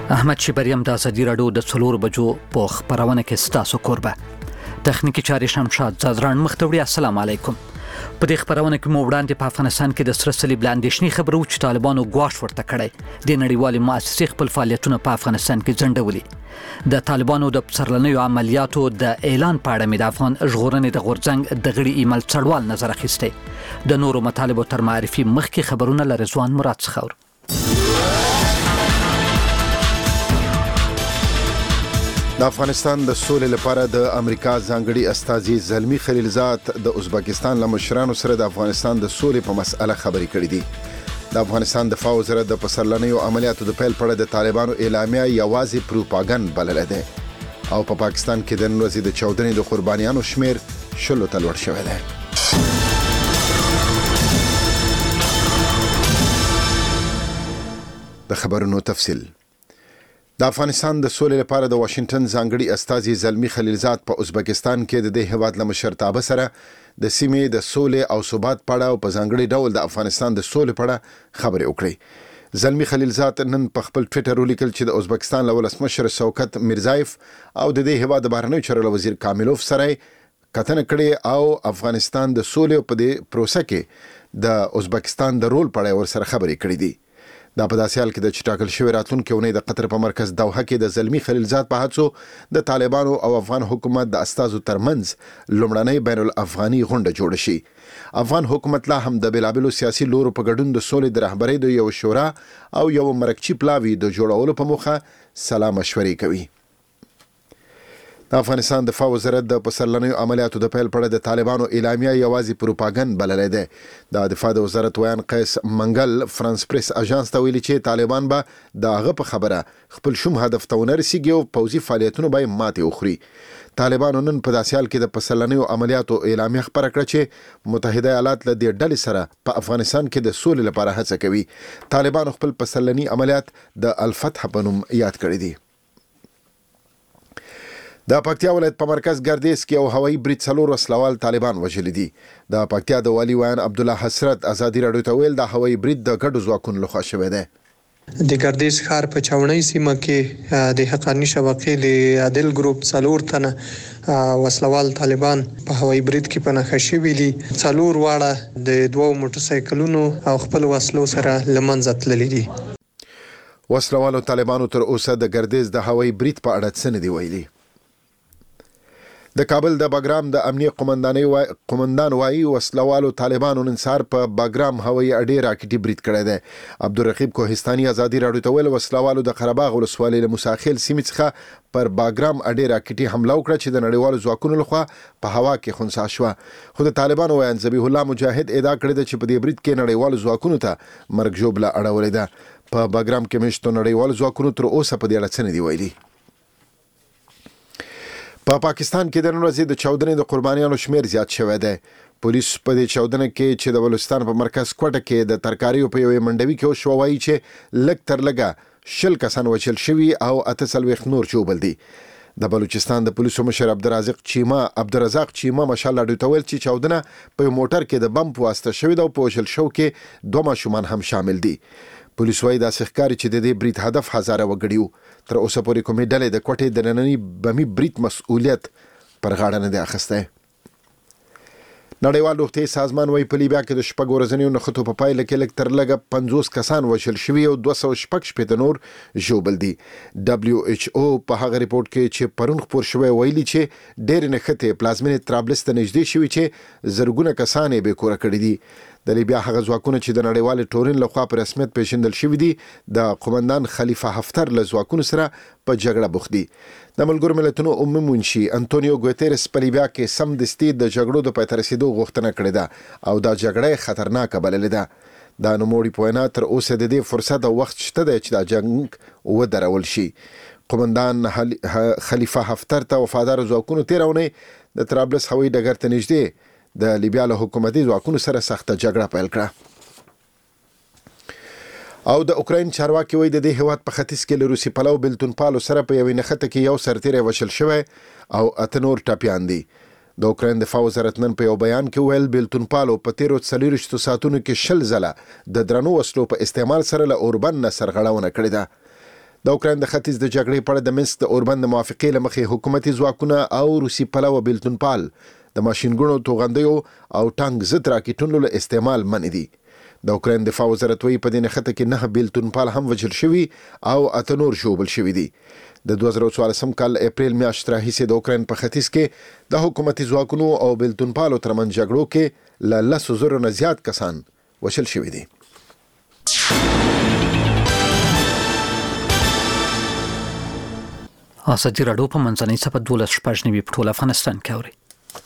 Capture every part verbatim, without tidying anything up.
احمد شبریم د ازادي راډیو د څلور بجو په خبرونه کې ستاسو کوربه تخنیکی چاري شمشاد زادران مختوړي. السلام علیکم. په دې خبرونه کې مو وړاندې په افغانستان کې د سره صلیب لاندېشنی خبرو چې طالبانو ګواښ ورته کړی د نړیوالې مؤسسې خپل فعالیتونه په افغانستان کې ځنډولي. د طالبانو د پسرلنیو عملیاتو د اعلان په اړه مې د افغان ژغورنې د غورځنګ د غړي ایمل څړوال نظر اخیستی. د نورو مطالبو تر معرفي مخکې خبرونه له رضوان مراد څخه اورو. د افغانستان د سولې لپاره د امریکا ځانګړي استازي زلمی خلیلزاد د ازبکستان له مشرانو سره د افغانستان د سولې په مسأله خبرې کړې دي. د افغانستان دفاع وزارت د پسرلنیو عملیاتو د پیل په اړه د طالبانو اعلامیه یوازې پروپاګند بللې ده او په پا پاکستان کې د نن ورځې د چودنې د قربانیانو شمیر شلو ته لوړ شوی دی. د خبرونو تفصیل. د افغانستان د سولې لپاره د واشنگټن ځانګړي استازي زلمی خلیلزاد په ازبکستان کې د دې هیواد له مشرتابه سره د سیمې د سولې او ثبات په اړه او په ځانګړي ډول د افغانستان د سولې په اړه خبرې وکړې. زلمی خلیلزاد نن په خپل ټویټر ولیکل چې د ازبکستان له ولسمشر شوکت میرزایف او د دې هیواد د بهرنیو چارو وزیر کاملوف سره کتنه کړې او افغانستان د سولې په دې پروسه کې د ازبکستان د رول په اړه ورسره خبرې کړې دي. دا په داسې حال کې د چټاکل شوی راتلونکي اونۍ د قطر په مرکز دوحه کې د زلمی خلیلزاد په هڅو د طالبانو او افغان حکومت د استازو ترمنځ لومړنۍ بین الافغاني غونډه جوړه شي. افغان حکومت لا هم د بېلابېلو سیاسي لورو په ګډون د سولې د رهبرۍ د یو شورا او یو مرکچی پلاوی د جوړولو په موخه سلا مشورې کوي. د افغانستان دفاع وزارت د پسرلنیو عملیاتو د پیل په اړه د طالبانو اعلامیه یوازې پروپاګند بللې ده. د دفاع د وزارت ویان قیس منګل فرانس پریس اژانس ته ویلي چې طالبان به د هغه په خبره خپل شوم هدف ته ونه رسیږي او پوځي فعالیتونه به ماتې وخوري. طالبانو نن په داسې حال کې د پسرلنیو عملیاتو اعلامیه خپره کړه چې متحده ایالات له دې ډلې سره په افغانستان کې د سولې لپاره هڅه کوي. طالبانو خپل پسرلني عملیات د الفتح په نوم یاد کړی دي. د پکتیا ولایت په مرکز ګردیز کې او هوایي برید څلور وسلوال طالبان وژلي دي. د پکتیا د والي ویان عبدالله حسرت ازادي راډیو ته ویل د هوایي برید د ګډو ځواکونو لخوا شوی دی. د ګردیز ښار په چاونۍ سیمه کې د حقاني شبکې د عادل ګروپ څلور تنه وسلوال طالبان په هوایي برید کې په نښه شوي دي. څلور واړه د دوو موټر سایکلونو او خپل وسلو سره له منځه تللي دي. وسلوالو طالبانو تر اوسه د ګردیز د هوایي برید په اړه څه نه دي ویلي. د کابل د باګرام د امنیه قومندانۍ وای قومندان وایي وسلوالو طالبانو نن سهار په باګرام هوایي اډې راکټي برید کړی دی. عبدالرقیب کوهستاني ازادي راډیو ته ویل وسلوالو د قرهباغ ولسوالۍ له موساخیل سیمې څخه پر باګرام اډې راکټي حمله وکړه چې د نړیوالو ځواکونو لخوا په هوا کې خنثی شوه. خو د طالبانو ویان ذبیح الله مجاهد ادعا کړې ده چې په دې برید کې نړیوالو ځواکونو ته مرګ ژوبله اړولې ده. په باګرام کې مشتو نړیوالو ځواکونو تر اوسه په دې اړه څه نه دي ویلي. په پا پاکستان کې د نن ورځې د چودنې د قربانیانو شمیر زیات شوی دی. پولیس په دې چودنه کې چې د بلوچستان په مرکز کوټه کې د ترکاریو په یوې منډوي کې وشوه وایي چې لږ تر لږه شل کسان وژل شوي او اته څلوېښت نور ژوبل دي. د بلوچستان د پولیسو مشر عبدالرزاق چیما عبدالرزاق چیما ماشاءالله راډیو ته ویل چې چودنه په یو موټر کې د بم په واسطه شوې ده او په وژل شو کې دوه ماشومان هم شامل دي. پولیس وايي داسې ښکاري چې د دې برید هدف هزاره وګړي وو. تر اوسه پورې کومې ډلې د کوټې د ننني بمي برید مسؤلیت پر غاړه نه دی اخیستی. نړیوال روغتیايي سازمان وايي په لیبیا کې د شپږ ورځنیو نښتو په پایله کې لږ تر لږه پنځوس کسان وژل شوي او دوه سوه شپږ شپېته نور ژوبل دي. ډبلیو ایچ او په هغه ریپورټ کې چې پرون خپور شوی ویلي چې ډېرې نښتې پلازمینې طرابلس ته نږدې شوي چې زرګونه کسان یې بې کوره کړي دي. د لیبیا هغه ځواکونه چې د نړیوالې ټولنې لخوا په رسمیت پیژندل شوي دي د قومندان خلیفه حفتر له ځواکونو سره په جګړه بوخت دي. د ملګرو ملتونو عمومي منشي انټونیو ګوتریس په لیبیا کې سمدستي د جګړو د پای ته رسېدو غوښتنه کړې ده او دا جګړه خطرناکه بللې ده. دا نوموړي په وینا تر اوسه د دې فرصت او وخت شته دی چې دا جنګ ودرول شي. قومندان خلیفه حفتر ته وفادار ځواکونو تېره اونۍ د طرابلس هوایي ډګر ته نږدې د لیبیا له حکومتي ځواکونو سره سخته جګړه پیل کړه. او د اوکراین چارواکي وایي د دې هیواد په ختیځ کې له روسي پلو بلتون پالو سره په یوې نښته کې یو سرتیری وژل شوی او اته نور ټپیان دي. د اوکراین دفاع وزارت نن په یو بیان کې ویل بلتون پالو په تیرو څلوېښتو ساعتونو کې شل ځله د درنو وسلو په استعمال سره له اوربن نه سرغړونه کړې ده. د اوکراین د ختیځ د جګړې په اړه د منسک د اوربند موافقې لمخې حکومتي ځواکونه او روسي پلوه بیلتونپال د ماشینګونو توغندیو او ټانک ضد راکټونو له استعمال منع دي. د اوکراین دفاع وزارت وایي په دې نښته کې نه بیلتونپال هم وژل شوي او اته نور ژوبل شوي دي. د دوه زره څوارلسم کال اپریل میاشت راهیسې د اوکراین په ختیځ کې د حکومتي ځواکونو او بیلتونپالو ترمنځ جګړو کې له لسو زرو نه زیات کسان وژل شوي دي. ازادي راډیو په منځنۍ صفحه دولس شپږ نوي په ټول افغانستان کې اوري.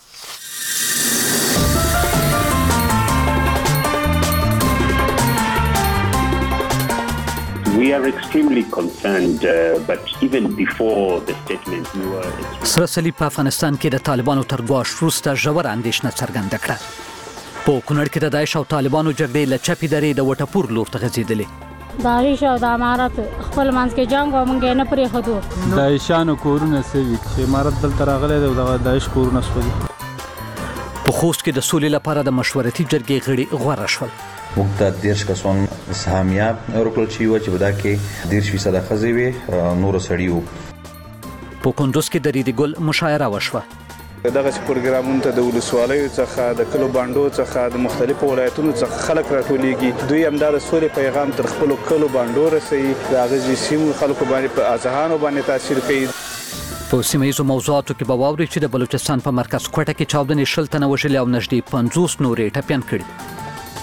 We are extremely concerned, uh, but even before the statement, we were... سره صلیب په افغانستان کې د طالبانو تر ګواښ وروسته ژوره اندېښنه څرګنده کړه. په کونړ کې د داعش او طالبانو جګړې له چپې درې د وټپور لور ته غځېدلې. داعش او د امارت خپل منځ کې جنګ او موږ نه پرې خدو. داعشانو کورونه سوي چې امارت دلته راغلی دی او د داعش کورونه سوي. په خوست کې د سولې لپاره د مشورتي جرګې غړي غوره شول. موږ ته دیرش کسان سهامیه ورکړل شوي وه چې په دا کې دیرش فیصده ښځې وې، نورو سړي وو. په کندوز کې د ریډي ګل مشاعره وشوه. دغه پروګرامونو ته د ولسوالیو څخه د کلو بانډو څخه د مختلفو ولایتونو څخه خلک راټولیږي. دوی همدا د سولې پیغام تر خپلو کلو بانډو رسوي، د هغه سیمو خلکو باندې په اذهانو باندې تاثیر کوي. په سیمه ییزو موضوعاتو کې به واورئ چې د بلوچستان په مرکز کوټه کې چاودنې شل تنه وژلي او نږدې پنځوس نورې ټپیان کړي.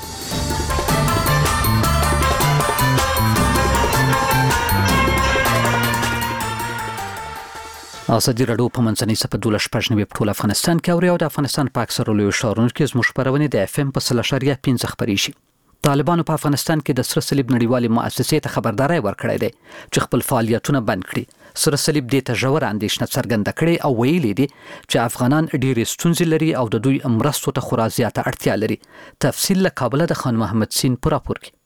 ازادي راډیو په منځنۍ صفحه دولس شپږ نوي په ټول افغانستان کې اوري او د افغانستان په اکثرو لویو ښارونو کې زموږ خپرونې د اف ام په سل اشاریه پنځه خپرې شي. طالبانو په افغانستان کې د سره صلیب نړیوالې مؤسسې ته خبرداری ورکړی دی چې خپل فعالیتونه بند کړي. سره صلیب دې ته ژوره اندېښنه څرګنده کړې او ویلي دي چې افغانان ډېرې ستونزې لري او د دوی مرستو ته خورا زیاته اړتیا لري. تفصیل له کابله د خان محمد سین په راپور کې.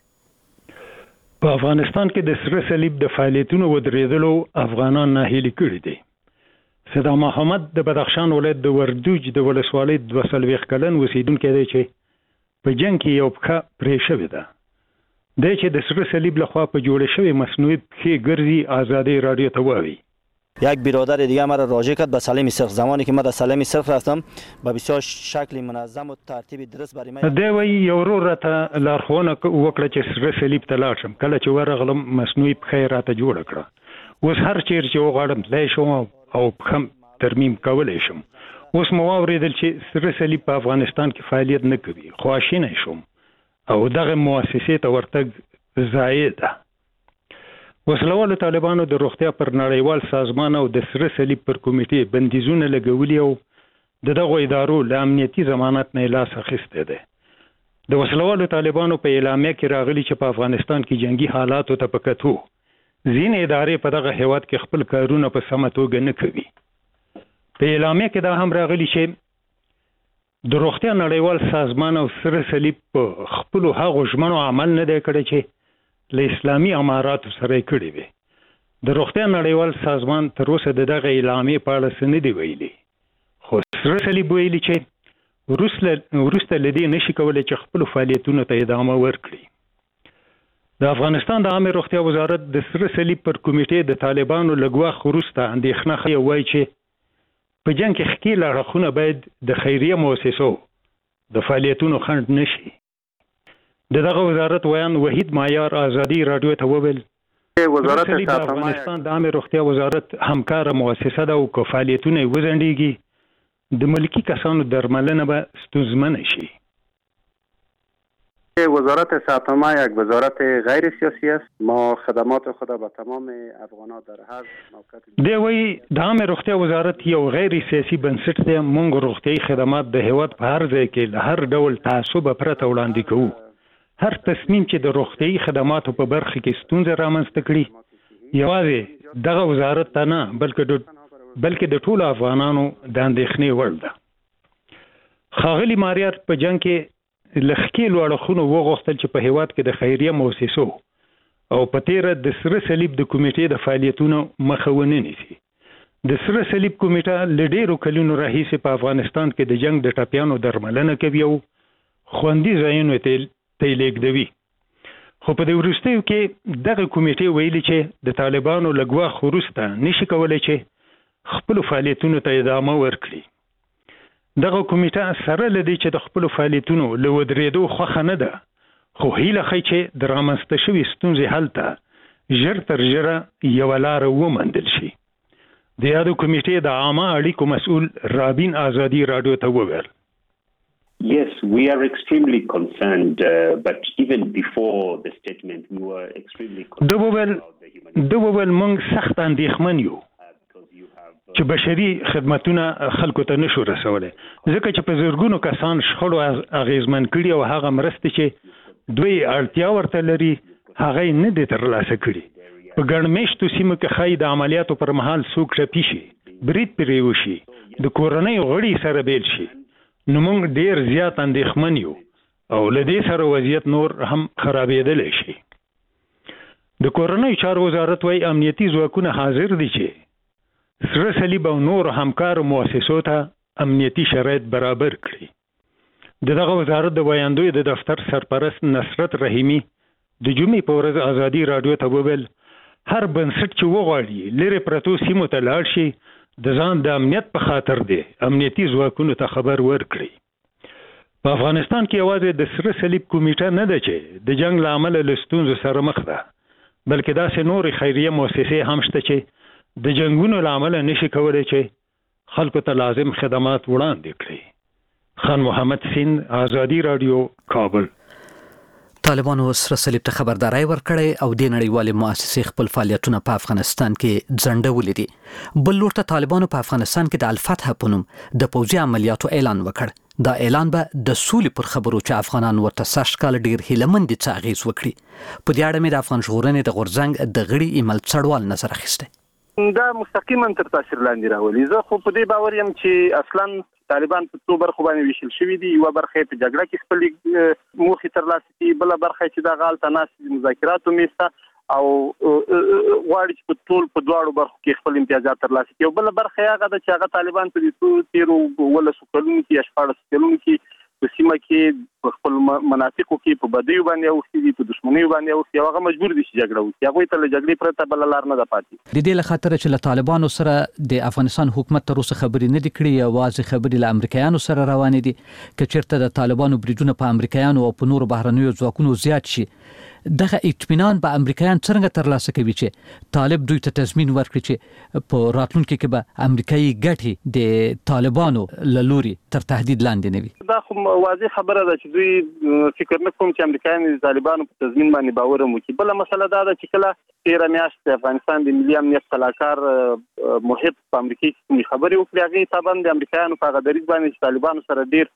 په افغانستان کې د سره صلیب د فعالیتونو ودرېدلو افغانان ناهیلي کړي دي. صدام محمد د بدخشان ولایت د وردوج د ولسوالۍ دوه څلوېښت کلن اوسیدونکی دی چې په جنگ کې یو پښه پرې شوې ده. دی چې د سره صلیب لخوا په جوړه شوې مصنوعي پښې ګرځي ازادي رادیو ته وایي. یک برادر دیگه مرا راجع کرد به سلام سرخ. زمانی که من در سلام سرخ رفتم با بسیار شکل منظم و ترتیب درست برای من دی وایي یو ورور راته لارښوونه وکړه چې سره صلیب ته لاړ شم. کله چې ورغلم مصنوعي پښه راته جوړه کړه. اوس هر چیر چې وغواړم تللی شم او پښه ترمیم کولی شم. اوس مو واورېدل چې سره صلیب په افغانستان کې فعالیت نه کوي. خواشینی شوم او دغه مؤسسې ته ورتګ ضایع ده. وسلوالو طالبانو د روغتیا پر نړیوال سازمان او د سره صلیب پر کمیټې بندیزونه لګولي او د دغو ادارو له امنیتي ضمانت نه لاس اخیستی دی. د وسلوالو طالبانو په اعلامیه کې راغلي چې په افغانستان کې جنگي حالاتو ته په کتو ځینې ادارې په دغه هیواد کې خپل کارونه په سمه توګه نه کوي. په اعلامیه کې دا هم راغلي چې د روغتیا نړیوال سازمان او سره صلیب په خپلو هغو ژمنو عمل نه دی کړی چې له اسلامي اماراتو سره یې کړي وي. د روغتیا نړیوال سازمان تر اوسه د دغه اعلامیې په اړه څه نه دي ویلي، خو سره صلیب ویلي چې وروسته له دې نشي کولی چې خپلو فعالیتونو ته ادامه ورکړي. د افغانستان د عامې روغتیا وزارت د سره صلیب پر کمیټې د طالبانو له ګواښ وروسته اندېښنه ښیي، وایي چې په جنګ کې ښکېل اړخونه باید د خیریه مؤسسو د فعالیتونو خنډ نشي. د دغه وزارت ویان وحید معیار ازادي راډیو ته وویل وزارت د افغانستان د عامې روغتیا وزارت همکاره مؤسسه ده او که فعالیتونه یې وځنډېږي د ملکي کسانو درملنه به ستونزمنه شي. وزارت صحت ما یک وزارت غیر سیاسی است. ما خدمات خود به تمام افغانان در هر موقعیت دی وی د عامه روغتیا وزارت یو غیر سیاسي بنسټ دی. موږ روغتیايي خدمات د هیواد په هر ځای کې له هر ډول تعصب پرته وړاندې کوو. هر تصمیم چې د روغتیايي خدماتو په برخه کې ستونزه رامنځته کړي یوازې دغه وزارت ته نه بلکې بلکې د ټولو افغانانو د اندېښنې وړ ده. ښاغلي ماریار په جنګ کې له ښکېلو اړخونو وغوښتل چې په هیواد کې د خیریه موسسو او په تیره د سره صلیب د کمیټې د فعالیتونو مخه ونه نیسي. د سره صلیب کمیټه له ډېرو کلونو راهیسې په افغانستان کې د جنګ د ټپیانو درملنه کوي او خوندي ځایونو ته یې لیږدوي. خو په دې وروستیو کې دغه کمیټې ویلي چې د طالبانو له ګواښ وروسته نشي کولی چې خپلو فعالیتونو ته ادامه ورکړي. دغه کمیټه سره له دې چې د خپلو فعالیتونو له ودرېدو خوښه نه ده، خو هیله ښیي چې د رامنځته شوي ستونزې حل ته ژر تر ژره یوه لاره وموندل شي. د یادو کمیټې د عامه اړیکو مسؤل رابین آزادي راډیو ته وویل: Yes, we are extremely concerned, uh, but even before the statement, we were extremely concerned about the human د وویل موږ سخت اندېښمن یو چې بشري خدمتونه خلکو ته نشو رسولی، ځکه چې په زرګونو کسان شخړو اغېزمن کړي او هغه مرستې چې دوی اړتیا ورته لري هغه یې نه دي ترلاسه کړي. په ګڼ مېشتو سیمو کې ښایي د عملیاتو پر مهال څوک ټپي شي، برید پرې وشي، د کورنیو غړي سره بیل شي، نو موږ ډیر زیات اندېښمن یو او له دې سره وضعیت نور هم خرابېدلی شي. د کورنیو چارو وزارت وايي امنیتي ځواکونه حاضر دي چې سره صلیب او نور همکارو مؤسسو ته امنیتي شرایط برابر کړي. د دغه وزارت د ویاندوی د دفتر سرپرست نصرت رحیمي د جمعې په ورځ ازادي راډیو ته وویل هر بنسټ چې وغواړي لرې پرتو سیمو ته لاړ شي د ځان د امنیت په خاطر دی امنیتي ځواکونو ته خبر ورکړي. په افغانستان کې یوازې د سره صلیب کمیټه نه ده چې د جنگ له امله له ستونزو سره مخ ده، بلکې داسې نورې خیریه مؤسسې هم شته چې د جنګونو له امله نشي کولی چې خلکو ته لازم خدمات وړاندې کړي. خان محمد سین، آزادي راډیو، کابل. طالبانو سره صلیب ته خبرداري ورکړې او د نړیوالې مؤسسې خپل فعالیتونه په افغانستان کې ځنډولي دي. بل لور ته طالبانو په افغانستان کې د الفتح په نوم د پوځي عملیاتو اعلان وکړ. دا اعلان به د سولې پر خبرو چې افغانان ورته سږ کال ډیر هیلهمند دي څه اغېز وکړي. په دې اړه مې د افغان ژغورنې د غورځنګ د غړي ایمل څړوال نظر اخیسته. دا مستقیما تر تاثیر لاندې راولي. زه خو په دې باور یم چې اصلا طالبان په څو برخو باندې ویشل شوي دي. یوه برخه په جګړه کې خپل موخې ترلاسه کړي، بله برخه چې د غالته ناستې مذاکراتو میسته او غواړي چې په ټول په دواړو برخو کې خپل امتیازات ترلاسه کړي. او بله برخه هغه ده چې هغه طالبان په دې تیرو ولسو کلونو کې یا شپاړسو کلونو کې په سیمه کې په خپل مناطقو کې په بدیو باندې اوښتي دي، په دښمنیو باندې اوښتي او هغه مجبور دي چې جګړه وکړي. هغوی ته له جګړې پرته بله لار نه ده پاتې. د دې له خاطره چې له طالبانو سره د افغانستان حکومت تر اوسه خبرې نه دي کړې، یوازې خبرې له امریکایانو سره روانې دي. که چېرته د طالبانو بریدونه په امریکایانو او په نورو بهرنیو ځواکونو زیات شي، دغه اطمینان به امریکایان څنګه ترلاسه کوي چې طالب دوی ته تضمین ورکړي چې په راتلونکي کې به امریکایي ګټې د طالبانو له لوري تر تهدید لاندې نه وي؟ دا خو واضح خبره ده چې دوی فکر نه کوم چې امریکایان د طالبانو په تضمین باندې باور هم وکړي. بله مسله دا ده چې کله تېره میاشت د افغانستان د ملي امنیت سلاکار محب په امریکا کې خبرې وکړې، هغې طبعا د امریکایانو په هغه دریځ باندې چې طالبانو سره ډېر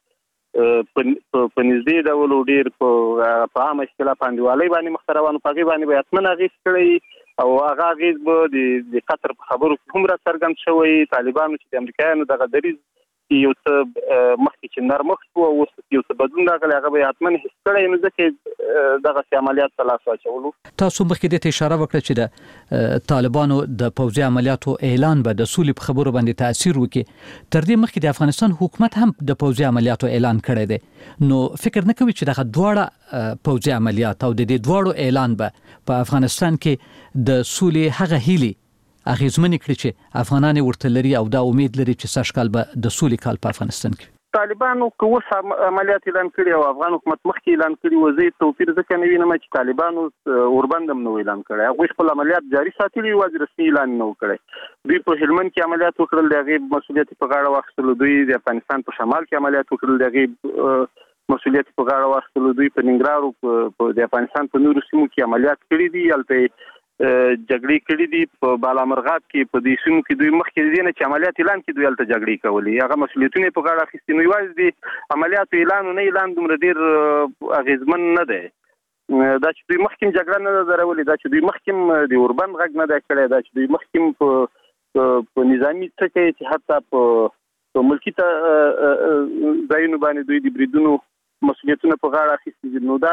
په نږدې ډول او ډېر په عامه اصطلاح په انډیوالۍ باندې مخته روان، په هغې باندې به حتما اغېز کړی او هغه اغېز به د قطر په خبرو کې هم راڅرګند شوی. طالبانو چې د امریکایانو دغه دریځ یو څه مخکې چې نرمښت شو او اوس یو څه بدلون راغلی، هغه به یې حتما حس کړی، نو ځکه دغسې عملیات ته لاس واچولو. تاسو مخکې دې ته اشاره وکړه چې د طالبانو د پوځي عملیاتو اعلان به د سولې په خبرو باندې تاثیر وکړي. تر دې مخکې د افغانستان حکومت هم د پوځي عملیاتو اعلان کړی دی، نو فکر نه کوي چې دغه دواړه پوځي عملیات او د دې دواړو اعلان به په افغانستان کې د سولې هغه هیلې اغېزمنې کړي چې افغانان ورته لري او دا امید لري چې سږ کال به د سولې کال په افغانستان کې؟ طالبانو که اوس عملیات اعلان کړي او افغان حکومت مخکې اعلان کړي و، زه توپیر ځکه نه وینم چې طالبانو اوربند هم نه و اعلان کړی. هغوی خپل عملیات جاري ساتلي، یوازې رسمي اعلان نه و کړی. دوی په هلمند کې عملیات وکړل، د هغې مسؤلیت په غاړه واخیستلو. دوی د افغانستان په شمال کې عملیات وکړل، د هغې مسؤلیت په غاړه واخیستلو. دوی په ننګرهار د افغانستان په نورو سیمو کې عملیات کړي دي، هلته جګړې کړي دي. په بالامرغاب کې په دې سیمو کې دوی مخکې دې نه چې عملیات اعلان کړي، دوی هلته جګړې کولې، هغه مسؤلیتونه یې په غاړه اخیستي. نو یوازې د عملیاتو اعلان او نه اعلان دومره ډېر اغېزمن نه دی. دا چې دوی مخکې جګړه نه ده درولې، دا چې دوی مخکې د اوربند غږ نه دی کړی، دا چې دوی مخکې په نظامي څه کوي چې حتی په ملکي ځایونو باندې دوی د بریدونو مسؤلیتونه په غاړه اخیستي دي. نو دا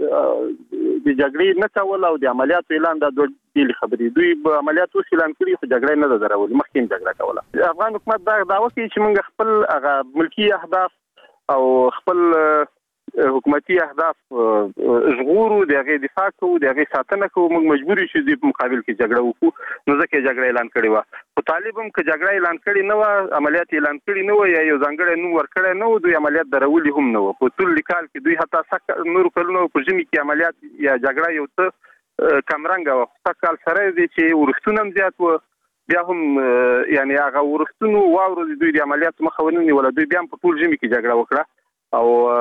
د جګړې نه کول او د عملیاتو اعلان دا دوه بېلې خبرې. دوی به عملیات اوس اعلان کړي خو جګړه نه ده درولې، مخکې هم جګړه کوله. افغان حکومت دا دعوه کوي چې موږ خپل هغه ملکي اهداف او خپل حکومتي اهداف ژغورو د هغې دفاع کوو د هغې ساتنه کوو موږ مجبور یو چې د مقابل کې جګړه وکړو نو ځکه یې جګړه اعلان کړې وه خو طالب هم که جګړه اعلان کړې نه وه عملیات اعلان کړي نه وه یا یو ځانګړی نوم ورکړی نه و دوی عملیات درولي هم نه وه په ټول کال کې دوی حتی سږ نورو کلونو په ژمي کې عملیات یا جګړه یو څه کمرنګه وه خو سږ کال سره دی چې ورښتونه هم زیات وه بیا هم یعنی هغه ورښتونو واورو دوی د عملیاتو مخه ونه نیوله دوی بیا هم په ټول ژمي کې جګړه وکړه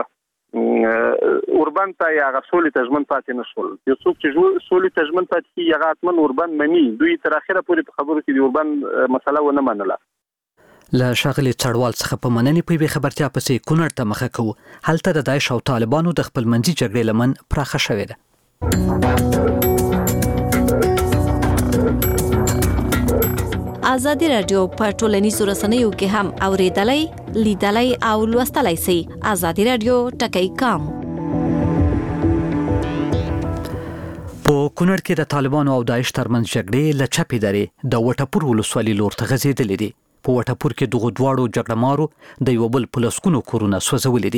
او اوربند ته یا هغه سولې ته ژمن پاتې نه شول یو څوک چې سولې ته ژمن پاتې کېږي هغه حتما اوربند مني دوی تر اخره پورې په خبرو کې د اوربند مسله ونه منله له ښاغلي څړوال څخه په مننې په یوې خبرتیا پسې کونړ ته مخه کوو هلته د داعش او طالبانو د خپلمنځي جګړې لمن پراخه شوې ده ازادي راډیو په ټولنیزو رسنیو کې هم اوریدلای لیدلای او لوستلای شئ ازادي راډیو ټکی کام په کونړ کې د طالبانو او داعش ترمنځ جګړې له چپې درې د وټپور ولسوالۍ لور ته غځېدلې دي په وټپور کې دغه دواړو جګړهمارو د یو بل په لسګونو کورونه سوځولي دي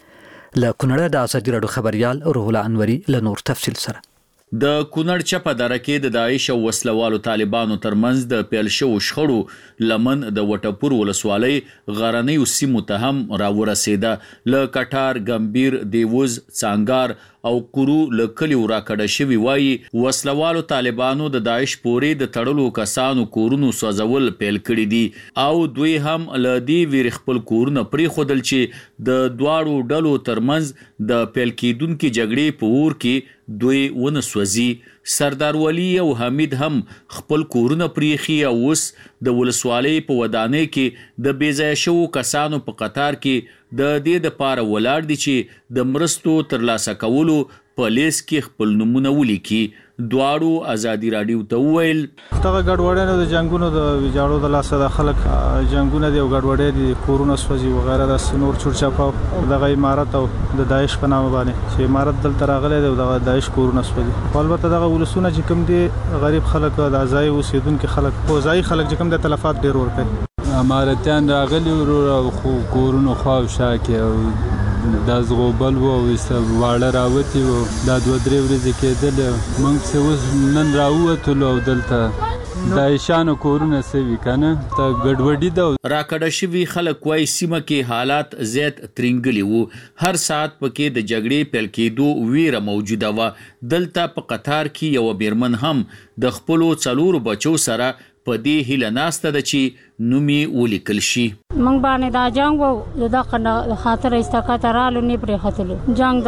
له کونړه د ازادي راډیو خبريال روح الله انوري له نور تفصیل سره د کونړ چپه دره کې د داعش او وسلوالو طالبانو ترمنځ د پیل شوو شخړو لمن د وټپور ولسوالۍ غرنیو سیمو ته هم راورسېده له کټار ګمبیر دیوز څانګار او کورو له کلیو راکړه شوي وایي وسلوالو طالبانو د داعش پورې د تړلو کسانو کورونو سوځول پیل کړي دي او دوی هم له دې ویرې خپل کورونه پرېښودل چې د دواړو ډلو ترمنځ د پیل کېدونکې جګړې په اور کې دوی ونه سوځي سردار ولی او حمید هم خپل کورونه پریخي او اوس د ولسوالۍ په ودانۍ کې د بیځای شوو کسانو په قطار کې د دې د پاره ولاړ دي چې د مرستو ترلاسه کولو په لیست کې خپل نمونه ولیکي دواړو ازادي راډیو ته وویل دغه ګډوډۍ د جنگونو د ویجاړو د لاسه د خلک جنگونه دی او ګډوډۍ دي کورونه سوځي وغیرہ د سنور چورچاپا دغه امارات او د داعش په نامه باندې چې امارات دلته راغلي دی او د داعش کورونه سوځي البته دغه ولسونه چې کوم دي غریب خلک د ځای اوسیدونکو خلک او ځای خلک چې کوم د تلفات ډیر ورکړي اماراتیان راغلي ورو خو کورونه خواوشا کې دا زغوبل وو واړه راوتی وو دا دوه درې ورځې کېدل موږ څه اوس نن راووتلو او دلته د ایشانو کورونه سوي کنه ته ګډوډي ده راکړه شوي خلک وایي سیمه کې حالات زیات ترنګلي وو هر ساعت پکې د جګړې پیل کېدو ویره موجوده وه دلته په قطار کې یو بیرمن هم د خپلو څلورو بچو سره په دې هیله ناسته ده چې نومي ولیکل شي موږ باندې دا جنگ وو د خاطر استقامت رالو نه پرې خطلو جنگ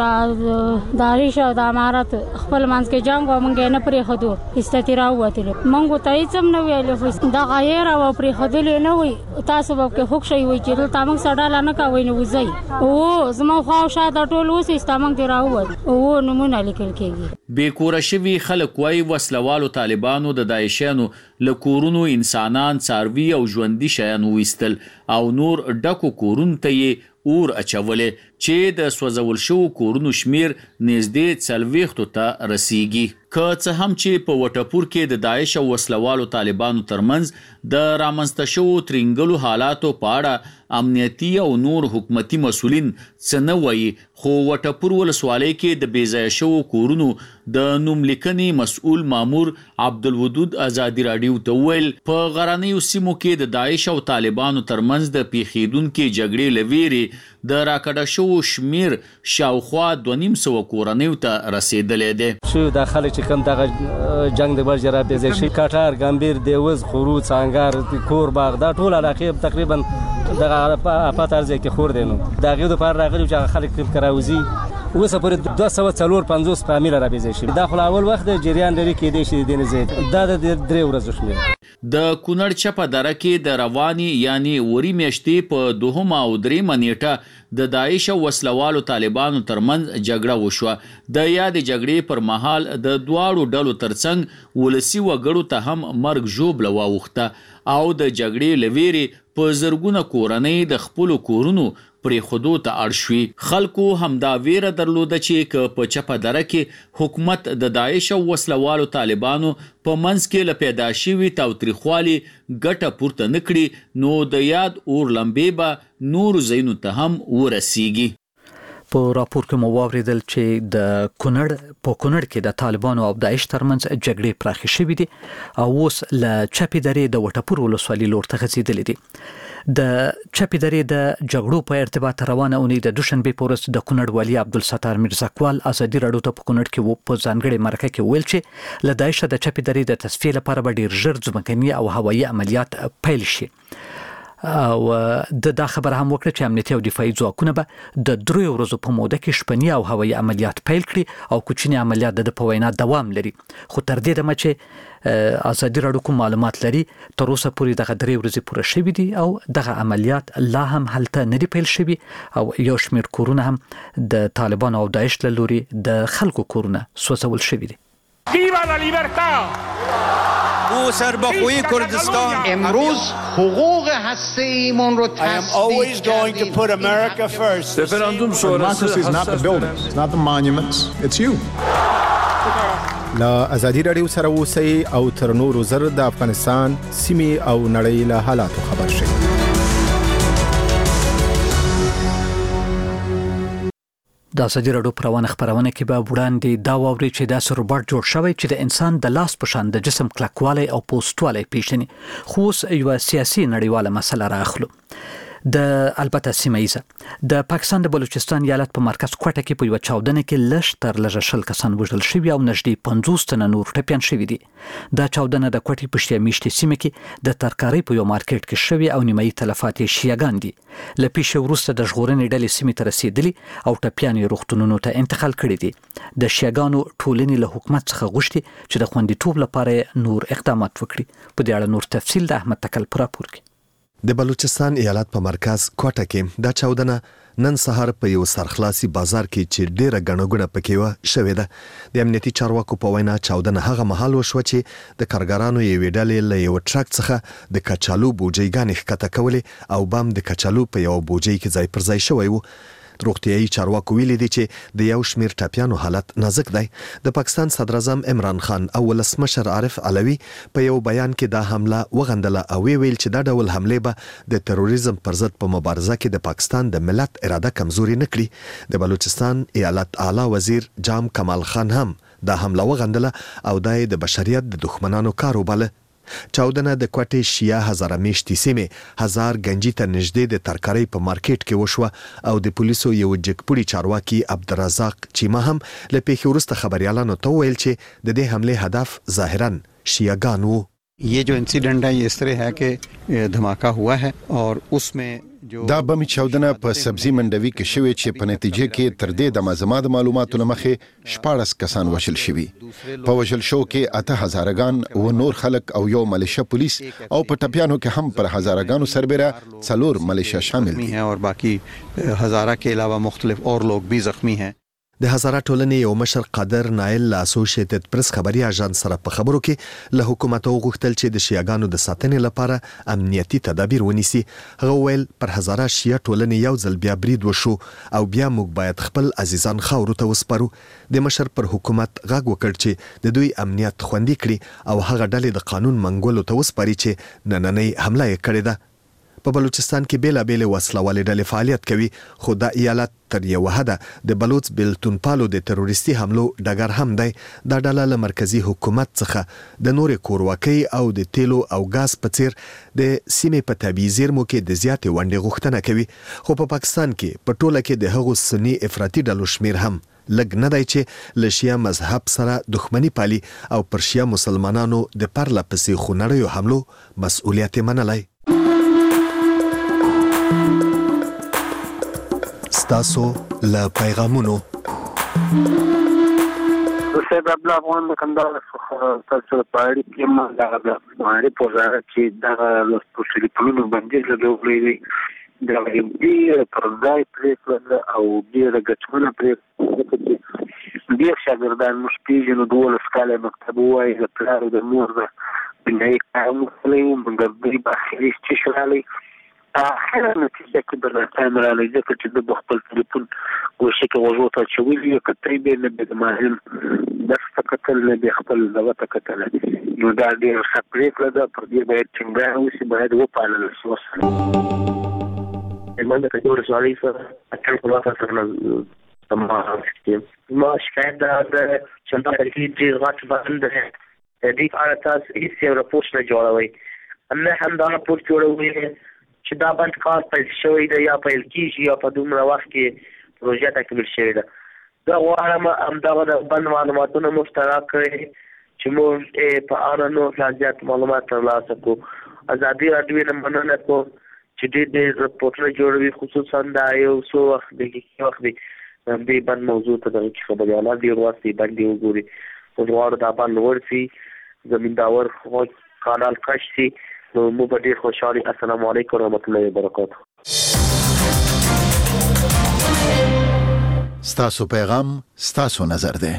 دا داعش او د امارات خپل منځ کې جنگ و موږ نه پرې خدو استترا وته موږ ته هیڅ هم نه ویل دا غیر او پرې خدل نه وي تاسو به کې خوښ شي وي چې دا موږ سړاله نه کوي نو وځي او زمو خو شاده ټول اوس استامنګ دی راووت او نمونه لیکل کېږي بې کوره شوي خلک وایي وسلوالو طالبانو د داعشیانو له کورونو انسانان څاروي او ژوندي شیان ویستل او نور ډکو کورونو ته یې اور اچولې چې د سوځول شوو کورونو شمیر نږدې څلوېښتو ته رسیږي که څه هم چې په وټپور کې د داعش او وسلوالو طالبانو ترمنځ د رامنځته شوو ترنګلو حالاتو په اړه امنیتي او نور حکومتي مسؤلین څه نه وایي خو وټپور ولسوالۍ کې د بیځایه شوو کورونو د نوملیکنې مسؤل مامور عبدالودود ازادي راډیو ته وویل په غرنیو سیمو کې د داعش او طالبانو ترمنځ د پیښېدونکې جګړې له ویرې د راکړه شوو شمیر شاوخوا دوه نیم سوه کورنیو ته رسېدلی دی چې دا خلک چې کوم دغه جنګ د بل جرا بیځای شي کټار ګمبیر دیوز خورو څانګار کور باغ دا ټول علاقې تقریبا دغه افات ارزه کې خور دی نو دا غو د پر راغلي چې خلک کړم کراوزي اوس پرې دوه سوه څلور پنځوس فامیل را بیځای شي دا خو اول وخت د جریان لري کې دی چې دین زید دا د درې ورځې شمیر د کونړ چپه دره کې د رواني یعنی وری میاشتې په دوهمه او دریمه نیټه د داعش او وسلوالو طالبانو ترمنځ جګړه وشوه د یادې جګړې پر مهال د دواړو ډلو ترڅنګ ولسي وګړو ته هم مرګ ژوبله واوښته او د جګړې له ویرې په زرګونه کورنۍ د خپلو کورونو پرېښودو ته اړ شوي خلکو همدا ویره درلوده چې که په چپه دره کې حکومت د داعش او وسلوالو طالبانو په منځ کې له پیدا شوي تاوتریخوالي ګټه پورته نه کړي نو د یاد اور لمبې به نورو ځایونو ته هم ورسیږي په راپور کې مو واوریدل چې د کونړ په کونړ کې د طالبانو او داعش ترمنځ جګړې پراخې شوې دي او اوس له چپی درې د وټپور ولسوالۍ لور ته غځېدلې دي. د چپی درې د جګړو په ارتباط روانه اونۍ د دوشنبه په ورځ د کونړ والي عبدالستار میرزاکوال ازادي راډیو ته په کونړ کې په ځانګړي مرکه کې ویل چې له داعش د چپی درې د تصفیې لپاره به ډیر ژر ځمکني او هوایي عملیات پیل شي. او د دا خبر هم وکړه چې امنیتي او دفاعي ځواکونه به د دریو ورځو په موده کې شپني او هوایي عملیات پیل کړي او کوچني عملیات د په وینا دوام لري. خو تر دې دمه چې ازادي راډیو کوم معلومات لري تر اوسه پورې دغه درې ورځې پوره شوي دي او دغه عملیات لا هم هلته نه دي پیل شوي او یو شمېر کورونه هم د طالبانو او داعش له لوري د خلکو کورونه سوځول شوي دي. Viva la libertad! او سربخوی کردستان امروز حقوق هسته‌ایمون رو I am always going to put America first. Referendum sonrası is not the buildings, it's not the monuments, it's you. لا ازادي راډیو سره اوسئ او تر نورو زر د افغانستان سیمې او نړۍ له حالاتو خبر شئ. د ازادي راډیو پروانه خبرونه کې به وړاندې دا واوري چې د سربړ جوړ شوی چې د انسان د لاس په شان د جسم کلکوالی او پوسټوالی پیژني. خو یو سیاسي نړیواله مسله راخلو. د البته سیمایزه د پاکستان د بلوچستان ایالت په مرکز کوټه کې په یو چاودنه کې لږ تر لږه شل کسان وژل شوي او نږدې پنځوس تنه نور ټپیان شوي دي. دا چاودنه د کوټې په شتیا میشتې سیمه کې د ترکارۍ په یو مارکیټ کې شوي او نیمایي تلفات یې شیعاګان دي. له پیښې وروسته د ژغورنې ډلې سیمې ته رسېدلي او ټپیان یې روغتونونو ته انتقال کړي دي. د شیعاګانو ټولنې له حکومت څخه غوښتي چې د خوندیتوب لپاره نور اقدامات وکړي. په دې اړه نور تفصیل د احمد تکل په راپور کې. د بلوچستان ایالت په مرکز کوټه کې دا چاودنه نن سهار په یو سرخلاصي بازار کې چې ډیره غنوګونه پکې و شوې ده. د امنیتي چارواکو په وینا چاودنه هغه مهال وشو چې د کارګرانو یو ډلې له یو ټرک څخه د کچالو بوجیګانې ښکته کولې او بم د کچالو په یو بوجي کې ځای پر ځای شوی و. روغتیايي چارواکو ویلي دي چې د یو شمیر ټپیانو حالت نازک دی. د پاکستان صدر اعظم عمران خان او ولسمشر عارف علوي په یو بیان کې دا حمله وغندله او ویل چې دا ډول حمله به د تروریزم پر ضد په مبارزه کې د پاکستان د ملت اراده کمزوري نه کړي. د بلوچستان ایالت اعلی وزیر جام کمال خان هم دا حمله وغندله او دای د بشریت د دښمنانو کار وباله. چاودنه د کوټې شیعه هزاره میشتې سیمې هزار گنجي ته نږدې د ترکارۍ په مارکیټ کې وشوه او د پولیسو یو جګپوړي چارواکي عبدالرزاق چیما هم له پیښې وروسته خبريالانو ته ویل چې د دې حمله هدف ظاهرا شیعاګان وو. ये जो इंसिडेंट है ये इस तरह है कि धमाका हुआ है और उसमें دا بمي چاودنه په سبزی منډوي کې شوې چې په نتیجه کې تر دې د مازماد معلوماتو لمخې شپاړس کسان وشل شوي. په وشل شو کې اته هزارګان و نور خلک او یو ملیشه پولیس او په ټپیانو کې هم پر هزارګانو سربېره څلور ملیشه شامل دي اور باقي هزاره के अलावा मुख्तलिफ और लोग भी जख्मी हैं. د هزاره ټولنې یو مشر قادر نایل له اسوسییټډ پریس خبري اژانس سره په خبرو کې له حکومت غوښتل چې د شیعاګانو د ساتنې لپاره امنیتي تدابیر ونیسي. هغه ویل پر هزاره شیعه ټولنې یو ځل بیا برید وشو او بیا موږ باید خپل عزیزان خاورو ته وسپارو. د مشر پر حکومت غږ وکړ چې د دوی امنیت خوندي کړي او هغه ډلې د قانون منګولو ته وسپاري چې نننۍ حمله یې کړې ده. په بلوچستان کې بیلا بیل وسلوالې ډلې فعالیت کوي خو د ایالت تر یو حده د بلوچ بلتون پالو د تروریستي حملو ډګر هم دی. دا ډله له مرکزی حکومت څخه د نورې کورواکۍ او د تیلو او غاز په څیر د سیمې په طبیعي زیرمو کې د زیاتې ونډې غوښتنه کوي. خو په پاکستان کې په ټوله کې د هغو سني افراطي ډلو شمیر هم لږ نه دی چې له شیعه مذهب سره دښمني پالي او پر شیعه مسلمانانو د پرله پسې خونړیو حملو مسؤلیت منلی. ستاسو له پیغامونو صاحب عبد افغان د کندهار تاسو په اړه کې ما دا د باندې پوزاره چې دا له ټلیفونونو باندې له دوی دا دې پر ځای پریکړه او دې رګچونه پریکړه دې شاګردان مش پیژنو دوه سکاله مکتب وایي د پلار د مور د بنای قانون له موږ د دې بحثي چې شرالي اخر نتیجه کې بل کیمرا لږه چې د خپل ټلیفون کوشش کوي ته چې ویډیو کتای به نه د ماهم د فقطل له خپل دغه تکتل نو دا د سپریټ له پر دې باید څنګه اوسې باید و پالل شي. هلمند د کجور ولسوالۍ سره اتل خلاصه سره ما ما شکایت د چندا کې ډېر غټ بند دی د دې اړه تاسو هیڅ یو راپور نه جوړوي نه هم دا راپور جوړوي چې دا بند کار پیل شوی دی یا پیل کیږي یا په دومره وخت کې پروژه تکمیل شوې ده. دا غواړم همدغه د بند معلوماتونه مشترک کړئ چې موږ په اړه نور لا زیات معلومات ترلاسه کړو. ازادي راډیو نه مننه کوم چې ډېر ډېر راپورټونه جوړوي، خصوصا دا یو څو وخت دقیقې وخت دی دې بند موضوع ته دغه خبريالات ډېر وخت دی باندې وګوري. موږ غواړو دا بند ورسي زمینداور خو کانال کش سي نو موږ به ډېر خوشحالي. السلام علیکم ورحمۃ اللہ وبرکاتہ. ستاسو پیغام ستاسو نظر دی.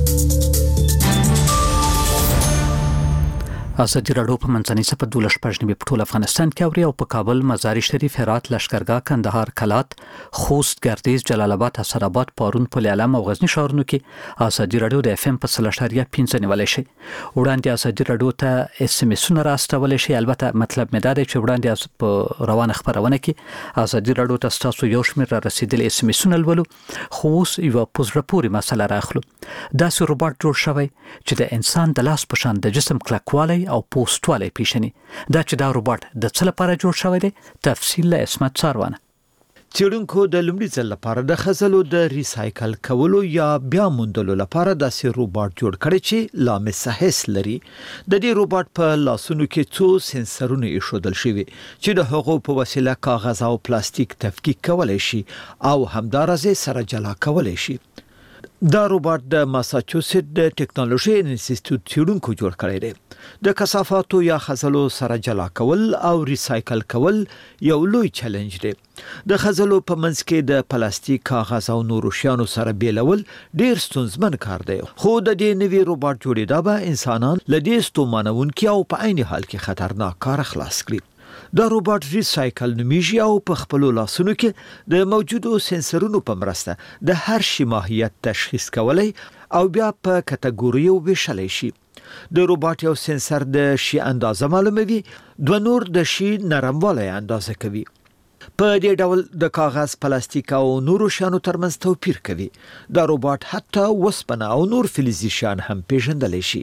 ازادي راډیو په منځنۍ سپه دولس پښنی په ټول افغانستان کې اوري او په کابل، مزار شریف، هرات، لشکرګاه، کندهار، کلات، خوست، ګردیز، جلال آباد، حیدر آباد، پارون، پل علم او غزنی ښارونو کې ازادي راډیو د اف ام په سلاشتاریا پنځه نیولای شي. وړاندې ازادي راډیو ته اس ام اسونه راستولای شي. البته مطلب مې دا دی چې وړاندې په روانه خبرونه کې ازادي راډیو ته تاسو یو شمېر را رسیدل اس ام اسونه ولولو، خو اوس یو پوزړه پورې مسله راخلو. دا سه روباټ جوړ شوی چې د انسان د لاس په شان د جسم کلکوالی او پوسټوالی پیژني. دا چې دا روباټ د څه لپاره جوړ شوی دی تفصیل له اسمت ساروانه. چېرونکو د لومړي ځل لپاره د خزلو د ریسایکل کولو یا بیا موندلو لپاره داسې روباټ جوړ کړي چې لامس حس لري. د دې روباټ په لاسونو کې څو سنسرونه ایښودل شوي چې د هغو په وسیله کاغذ او پلاستیک تفکیک کولای شي او همدارسه سره جلا کولای شي. دا روباټ د ماساچوسټ د ټیکنالوژي انسټیټیوټ څېړونکو جوړ کړی دی. د کثافاتو یا خزلو سره جلا کول او ریسایکل کول یو لوی چیلنج دی. د خزلو په منځ کې د پلاستیک، کاغذ او نورو شیانو سره بیلول ډیر ستونزمن کار دی. خو د دې نوي روباټ جوړېدا به انسانان له دې ستومانونکي او په عین حال کې خطرناک کار خلاص کړي. دا روباټ ریسایکل نومیږي او په خپل لاسونو کې د موجودو سنسرونو په مرسته د هر شي ماهیت تشخیص کولای او بیا په کټګوریو ویشلای شي. د روباټ یو سنسر د شي اندازه معلوموي، دوه نور د شي نرموالی اندازه کوي. په دې ډول د کاغذ، پلاستیک او نورو شیانو ترمنځ توپیر کوي. دا روباټ حتی وسپنه او نور فلزي شیان هم پیژندلی شي.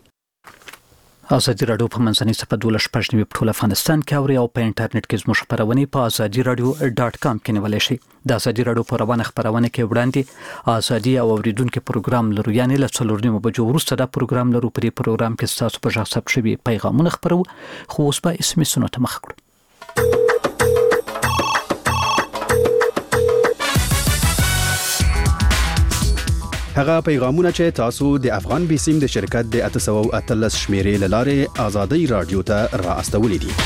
ازادي راډیو په منځنۍ سپه دولس پښنی په ټول افغانستان کې اوري او په انټرنیټ کې زموږ خبرونه په ازادي راډیو ډاټ کام کې نیولای شي. د ازادي راډیو په روانه خبرونه کې وړاندې ازادي او اوریدونکو پروګرام لرو، یعنی له څلور نیمو بجو وروسته دا پروګرام لرو. په دې پروګرام کې تاسو په ژغ ثبت شوي پیغامونه خبرو، خو اوس به اس ام اس نو ته مخ کړو. هغه پیغامونه چې تاسو د افغان بیسیم د شرکت د اته سوه او اتلس شمیرې له لارې ازادي رادیو ته را استولې دي.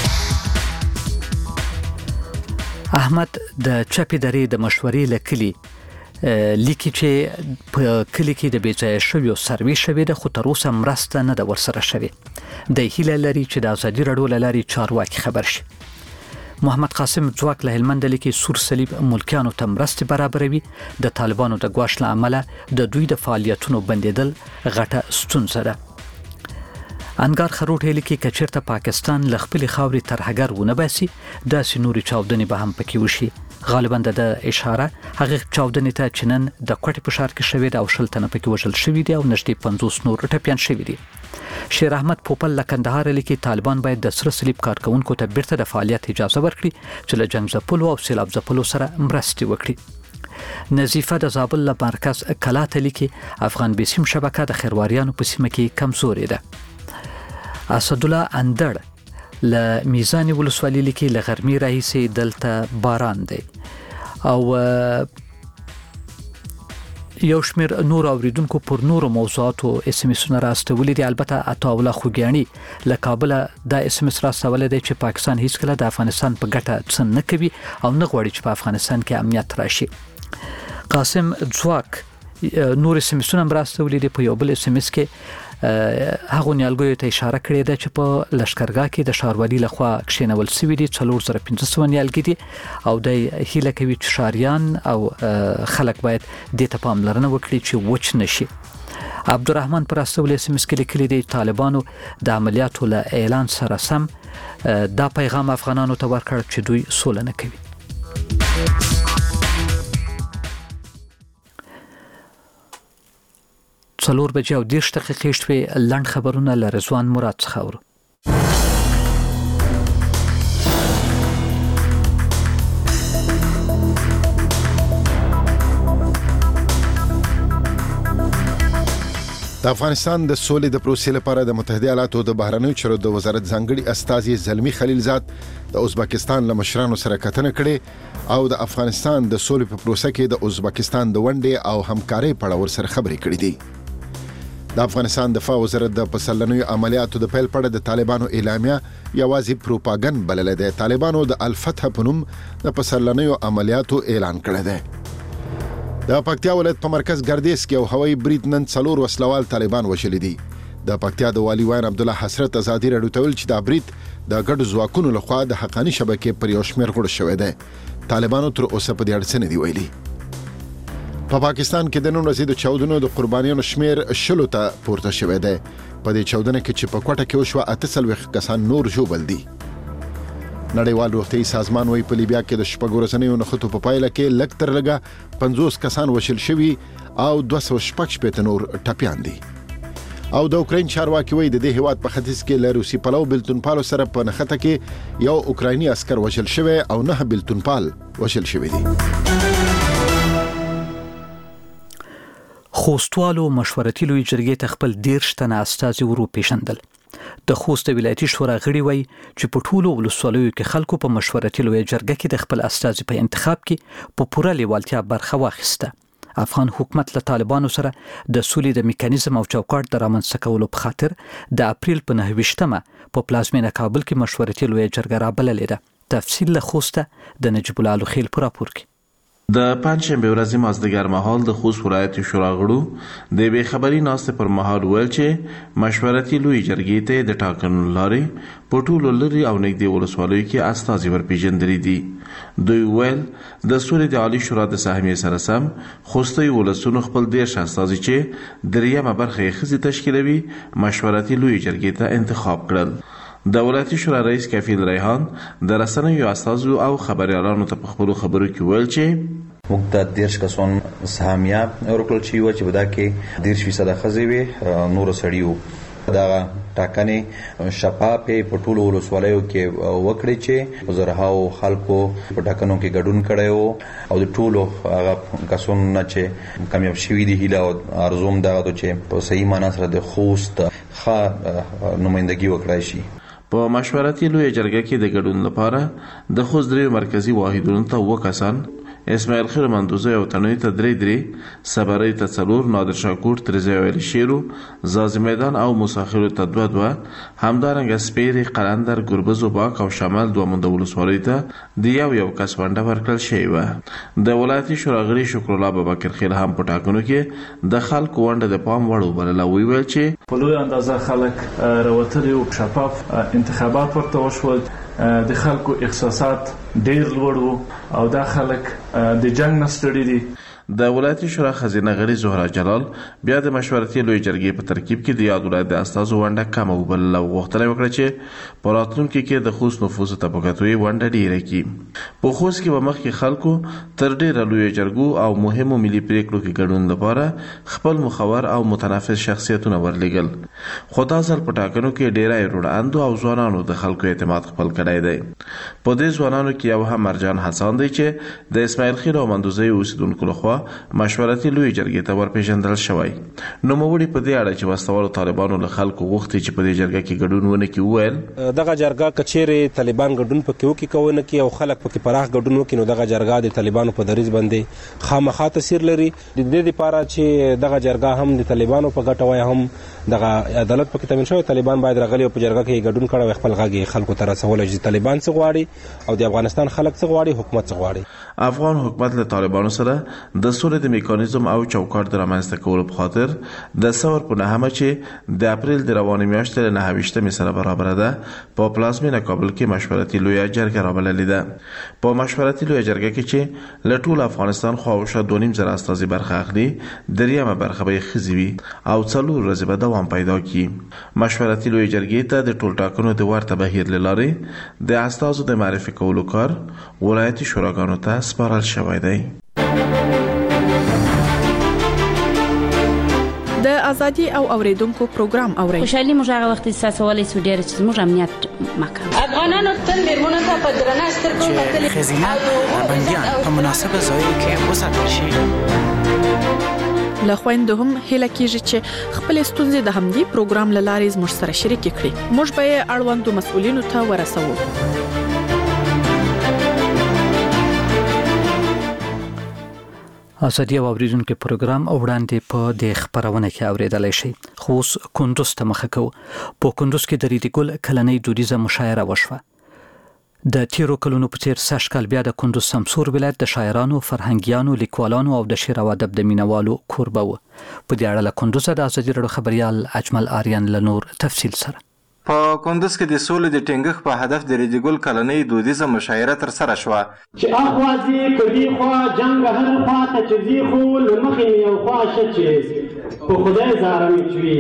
احمد د چپی درې د مشورې لکلی لیکي چې په کلی کې د بیځای شویو سروي شوی د خو تر اوسه مرسته نه د ورسره شوی. د هیله لري چې د ازادي رادیو له لارې چارواکي خبر شي. محمد قاسم ځواک له هلمند لیکي سور صلیب ملکیانو ته مرستې برابروي. د طالبانو د ګواښ له امله د دوی د فعالیتونو بندیدل غټه ستونزه ده. انګار خروټ لیکي کچیرته پاکستان له خپل خاوري ترهګر ونه باسي داسې نوري چاودنې به هم پکې وشي. غالبا د اشاره هغه چاودنې ته چنن د کوټې په ښار کې شوې ده او شل تنه پکې وژل شوي دي او نږدې پنځوس نور ټپیان شوي دي. شیر احمد پوپل له کندهار لیکي طالبان باید د سره صلیب کارکونکو ته بیرته د فعالیت اجازه ورکړي چې له جنگ ځپلو او سیلاب ځپلو سره مرستې وکړي. نظیفه د زابل له مرکز کلات لیکي افغان بیسیم شبکه د خیرواریانو په سیمه کې کمزورې ده. اسد الله اندړ له میزان ولسوالۍ لیکي له غرمې راهیسې دلته باران دی او یو شمیر نور اوریدونکو پر نورو موضوعاتو اس ام اس راستولې دي. البته عطاوله خوګیانی له کابل د اس ام اس راستولې دی چې پاکستان هیڅ کله د افغانستان په ګټه څه نه کوي او نه غواړي چې په افغانستان کې امنیت راشي. قاسم ځواک نور اس ام اس راستولې دي. په یو بل اس ام اس کې هغه نیالګیو ته اشاره کړې ده چې په لشکرګاه کې د ښاروالۍ لخوا کښینول شوي دي څلور زره پنځه سوه نیالګي دي او د هیله کوي چې ښاریان او خلک باید دې ته پاملرنه وکړي چې وچ نشي. عبدالرحمن پر استول اس ام اس کې لیکلي دي طالبانو د عملیاتو له اعلان سره سم دا پیغام افغانانو ته ورکړ چې دوی سوله نه کوي. څلور بجې او دېرش دقیقې شوې. لنډ خبرونه له رضوان مراد څخه اورو. د افغانستان د سولې د پروسې لپاره د متحده ایالاتو د بهرنیو چارو د وزارت ځانګړي استازي زلمی خلیلزاد د ازبکستان له مشرانو سره کتنه کړې او د افغانستان د سولې په پروسه کې د ازبکستان د ونډې او همکارۍ په اړه ورسره خبرې کړې دي. د افغانستان دفاع وزارت د پسرلنیو عملیاتو د پیل په اړه د طالبانو اعلامیه یوازې پروپاګند بللې ده. طالبانو د الفتح په نوم د پسرلنیو عملیاتو اعلان کړی دی. د پکتیا ولایت په مرکز ګردیز کې یو هوایي برید نن څلور وسلوال طالبان وژلي دي. د پکتیا د والي وین عبدالله حسرت ازادي راډیو ته ویل چې دا برید د ګډو ځواکونو لخوا د حقاني شبکې پر یو شمېر غوړ شوی دی. طالبانو تر اوسه په دې اړه څه نه دي ویلي. په پاکستان کې د نن ورځې د چاودنو د قربانیانو شمېر شلو ته پورته شوی دی. په دې چاودنه کې چې په کوټه کې وشوه اته څلوېښت کسان نور ژوبل دي. نړیوال روغتیايي سازمان وايي په لیبیا کې د شپږ ورځنیو نښتو په پایله کې لږ تر لږه پنځوس کسان وژل شوي او دوه سوه شپږ شپېته نور ټپیان دي. او د اوکراین چارواکي وايي د دې هیواد په ختیځ کې له روسي پلو بلتونپالو سره په نښته کې یو اوکرایني عسکر وژل شوی او نه بلتونپال وژل شوی دي. خوستوالو مشورتي لوی جرګې ته خپل دېرش تنه استازي ورو پیژندل. د خوست ولایتي شورا غړي وایي چې په ټولو ولسوالیو کې خلکو په مشورتي لوی جرګه کې د خپل استازي په انتخاب کې په پوره لیوالتیا برخه واخیسته. افغان حکومت له طالبانو سره د سولې د میکانیزم او چوکاټ د رامنځته کولو په خاطر د اپریل په نهه ویشتمه په پلازمینه کابل کې مشورتي لوی جرګه رابللې ده. تفصیل له خوسته د نجیب الله الخیل په راپور کې. د پنځشنبه ورځې مازدیګر مهال د خوست ولایت شورا غړو د بې خبري ناستې پر مهال ویل چې مشورتي لوی جرګې ته د ټاکنو لارې په ټولو لري او نږدې ولسوالیو کې استازي ورپېژندلي دي. دوی ویل د سولې د عالی شورا د سهمیې سره سم خوستي ولسونو خپل دېرش استازي چې دریمه برخه یې ښځې تشکیلوي مشورتي لوی جرګې ته انتخاب کړل. د ولایتي شورا رئیس کفیل ریحان د رسنیو استازو او خبريالانو ته په خبرو خبرو کې ویل چې موږ د دېرش کسان سهمیه ورکړل چې و چې بدا کې دېرش فیصد ښځې وي نور سړي وو. دا ټاکنې شفافې په ټولو ولسوالیو کې وکړي چې په زرهاو خلکو په ټاکنو کې ګډون کړی وو او د ټولو هغه کسانو نه چې کامیاب شوي دي هیله او ارزو هم دغه چې په صحیح معنا سره د خوست ښه نمایندګي وکړای شي. په مشورتي لوی جرګه کې د ګډون لپاره د خوست درې مرکزی واحدونو ته و کسان اسماعیل خیر مندوزه او تنوی ته درې درې صبري ته څلور نادر شاکور ترزی ویل شیرو زاز میدان او مساخر ته دوه دوه همدارنګ سپیری قلندر ګربز او باک او شمال دوه مند ولسوالۍ ته د یو یو کس ونده ورکړل شوی و. د ولایتي شورا غړي شکر الله بابکر خیل هم په ټاکنو کې د خلکو ونده د پام وړ وبلل او ویل چې په لوی اندازه خلک راوتلي او شفاف انتخابات ورته وشول. د خلکو احساسات ډیر لوړ وو او دا خلک د جنگ نستړي دي. د ولایتي شورا خزینه غړي زهرا جلال بیا د مشورتي لوی جرګې په ترکیب کې د یاد ولایت د استازو ونده کم وبلل او غوښتنه وکړه چې په راتلونکي کې د خوست نفوس طبقاتوي ونده ډیره کړي. په خوست کې به مخکې خلکو تر ډیره لوی جرګو او مهمو ملي پریکړو کې ګډون لپاره خپل مخور او متنفس شخصیتونه ورلېږل. خو دا ځل په ټاکنو کې ډیره وړاندو او ځوانانو د خلکو اعتماد خپل کړی دی. په دې ځوانانو کې یو هم مرجان حسن دی چې د اسماعیل خیر او مندوزه اوسیدونکو لخوا مشورتي لوی جرګې ته ورپېژندل شوی. نو موړي په دې اړه چې واستوالو طالبانو له خلکو غوښتي چې په دې جرګه کې ګډون ونه کړي وویل دغه جرګه کچېره طالبان ګډون پکې وکړي کوونه کې او خلک پکې پراخ ګډون وکړي نو دغه جرګه د طالبانو په دریځ باندې خامخا تاثیر لري. د دې لپاره چې دغه جرګه هم د طالبانو په ګټه وای هم دغه عدالت پکې تامین شوی. طالبان باید راغلي په جرګه کې ګډون کړي او خپل غږ خلکو ته رسول چې طالبان څه غواړي او د افغانستان خلک څه غواړي حکومت څه غواړي. افغان حکومت له طالبانو سره د سولې د میکانیزم او چوکاټ د رامنځته کولو په خاطر د ثور په نهمه چې د اپریل د روانې میاشتې له نهه ویشتمې سره برابره ده په پلازمینه کابل کې مشورتي لویه جرګه رابللې ده. په مشورتي لویه جرګه کې چې له ټول افغانستان خواوشا دوه نیم زره استازي برخه اخلي، دریمه برخه به ښځې وي او څلور ورځې به دوام پیدا کړي. مشورتي لویه جرګې ته د ټول ټاکنو د ورته بهیر له لارې د استازو د معرفي کولو کار ولایتي شوراګانو ته سپارل شوی دی. د ازادي او اوریدونکو پروګرام اوري. خوشحالي موږ هغه وخت احساس ولې سو ډیر چې موږ امنیت مکان افغانانو تل میرمنو ته په درنښت سترګو کتل چې خزینه بندیان په مناسبه ځایو کې وساتل شي. له خويندو هم هله کیږي چې خپل ستونزې د همدې پروګرام له لارې زموږ سره شریک کړي. موږ به یې اړوندو مسؤلینو ته ورسوو. ازادي او اوریدونکو پروګرام وړاندې په د خبرونه کې اوریدلای شي. خو کندوز ته مخه کو. په کندوز کې د ریډیګل کلنۍ دودیزه مشاعره وشوه. د تیرو کلونو په تیر سږ کال بیا د کندوز سمسور ولایت د شاعرانو، فرهنګیانو، لیکوالانو او د شعر او ادب د مینوالو کوربه و. په دې اړه له کندوز د ازادي راډیو خبريال اجمل آریان له نور تفصیل سره. په کندوز کې د سولې د ټینګښت په هدف د ریډیګل کلنۍ دودیزه مشاعره تر سره شوه. چې اخوازي کدي خو جنگ هر خوا ته چې زی خو لمخې یو خوا شچې په خدای زارم چوي.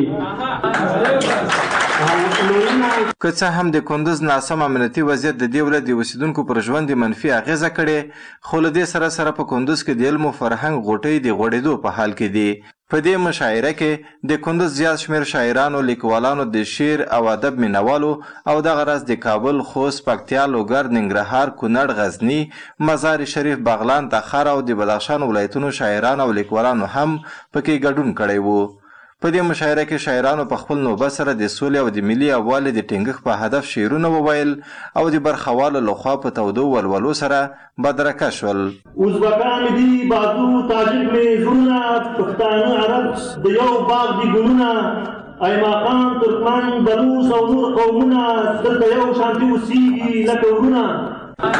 که څه هم د کندوز ناسم امنیتي وضعیت د دې ولایت د اوسیدونکو پر ژوند منفي اغیزه کړې، خو له دې سره سره په کندوز کې د علم او فرهنګ غوټۍ د غوړېدو په حال کې دي. په دې مشاعره کې د کندوز زیات شمېر شاعرانو، لیکوالانو، د شعر او ادب مینوالو او دغه راز د کابل، خوست، پکتیا، لوګر، ننګرهار، کونړ، غزني، مزار شریف، بغلان، تخار او د بدخشان ولایتونو شاعرانو او لیکوالانو هم پکې ګډون کړی وو. په دې مشاعره کې شاعرانو په خپل نوبت سره د سولې او د ملي یووالي د ټینګښت په هدف شعرونه وویل او د برخوالو لخوا په تودو ولولو سره بدرکه شول. ازبکان دي بازو، تاجک می زړونه، پښتانه عرب د یو باغ دي ګلونه، ایماقان، ترکمن، بلوچ او نور قومونه دلته یو شانتي اوسېږي لکه ورونه.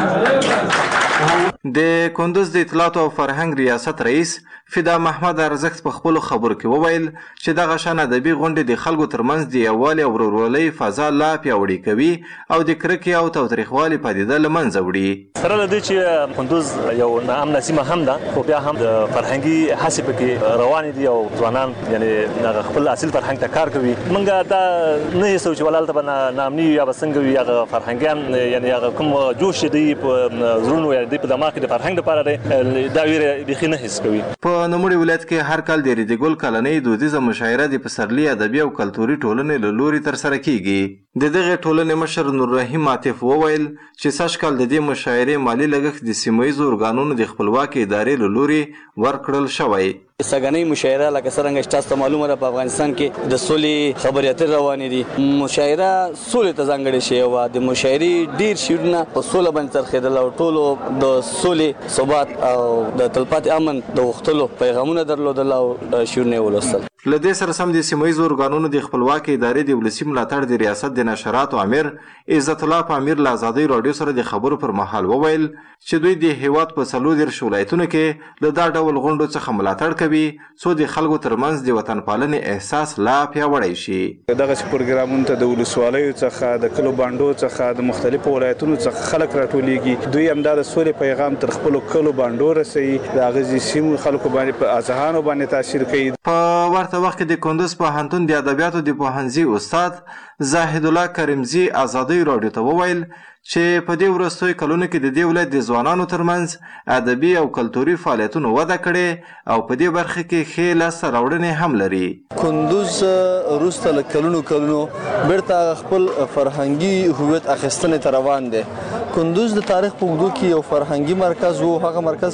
د کندوز د اطلاعات او فرهنګ ریاست رئیس فدا محمد ارزښت په خپل خبرو کې وویل چې دغه شان ادبي غونډې د خلکو ترمنځ د یووالي او ورورولۍ فضا لا پیاوړې کوي او د کرکې او تاوتریخوالي پدیده له منځه وړي. سره له دې چې کندوز یو ناامنه سیمه هم ده، خو بیا هم د فرهنګي هڅې پکې روانې دي او ځوانان یعنې خپل اصل فرهنګ ته کار کوي. موږ دا نه هیڅو چې ولالته به ناامني یا به څنګه وي، هغه فرهنګیان یعنې هغه کوم جوش دی په زړونو یا د په دماغ کې د فرهنګ لپاره دی دا ویره بیخي نه حس کوي. په نوموړي ولایت کې هر کال د ریډیګل کلنۍ دودیزه مشاعره د پسرلي ادبي او کلتوري ټولنې له لوري ترسره کیږي. د دغه ټولنې مشر نور رحیم عاطف وویل چې سږ کال د دې مشاعرې مالی لګښت د سیمه ییزو ارګانونو د خپلواکۍ ادارې له لوري ورکړل شوی. سګنۍ مشاعره لکه څنګه چې تاسو معلومه ده په افغانستان کې د سولې خبرې اترې روانې دي. مشاعره سولې ته ځانګړې شوې وه. د مشاعرې ډېر شعرونه په سوله باندې څرخېدل او ټولو د سولې، ثبات او د تلپاتې امن د غوښتلو پیغامونه درلودل او شعرونه یې ولوستل. له دې سره سم د سیمه ییزو ارګانونو د خپلواکۍ ادارې د ولسي ملاتړ د ریاست د نشراتو امیر عزت الله پامیر له ازادۍ راډیو سره د خبرو پر مهال وویل چې دوی د هیواد په څلور دېرش ولایتونو کې له دا ډول غونډو څخه ملاتړ کوي څو د خلکو ترمنځ د وطن پالنې احساس لا پیاوړی شي. دغسې پروګرامونو ته د ولسوالیو څخه، د کلو بانډو څخه، د مختلفو ولایتونو څخه خلک راټولیږي. دوی همدا د سولې پیغام تر خپلو کلو بانډو رسوي، د هغه سیمو خلکو باندې په اذهانو باندې تاثیر کوي. په ورته وخت کې د کندوز پوهنتون د ادبیاتو د پوهنځي استاد زاهد الله کریمزي ازادۍ راډیو ته وویل چې په دې وروستیو کلونو کې د دې ولایت د ځوانانو ترمنځ ادبي او کلتوري فعالیتونه وده کړې او په دې برخه کې ښې لاسته راوړنې هم لري. کندوز وروسته له کلونو کلونو بیرته خپل فرهنګي هویت اخیستنې ته روان دی. کندوز د تاریخ په اوږدو کې یو فرهنګي مرکز و، هغه مرکز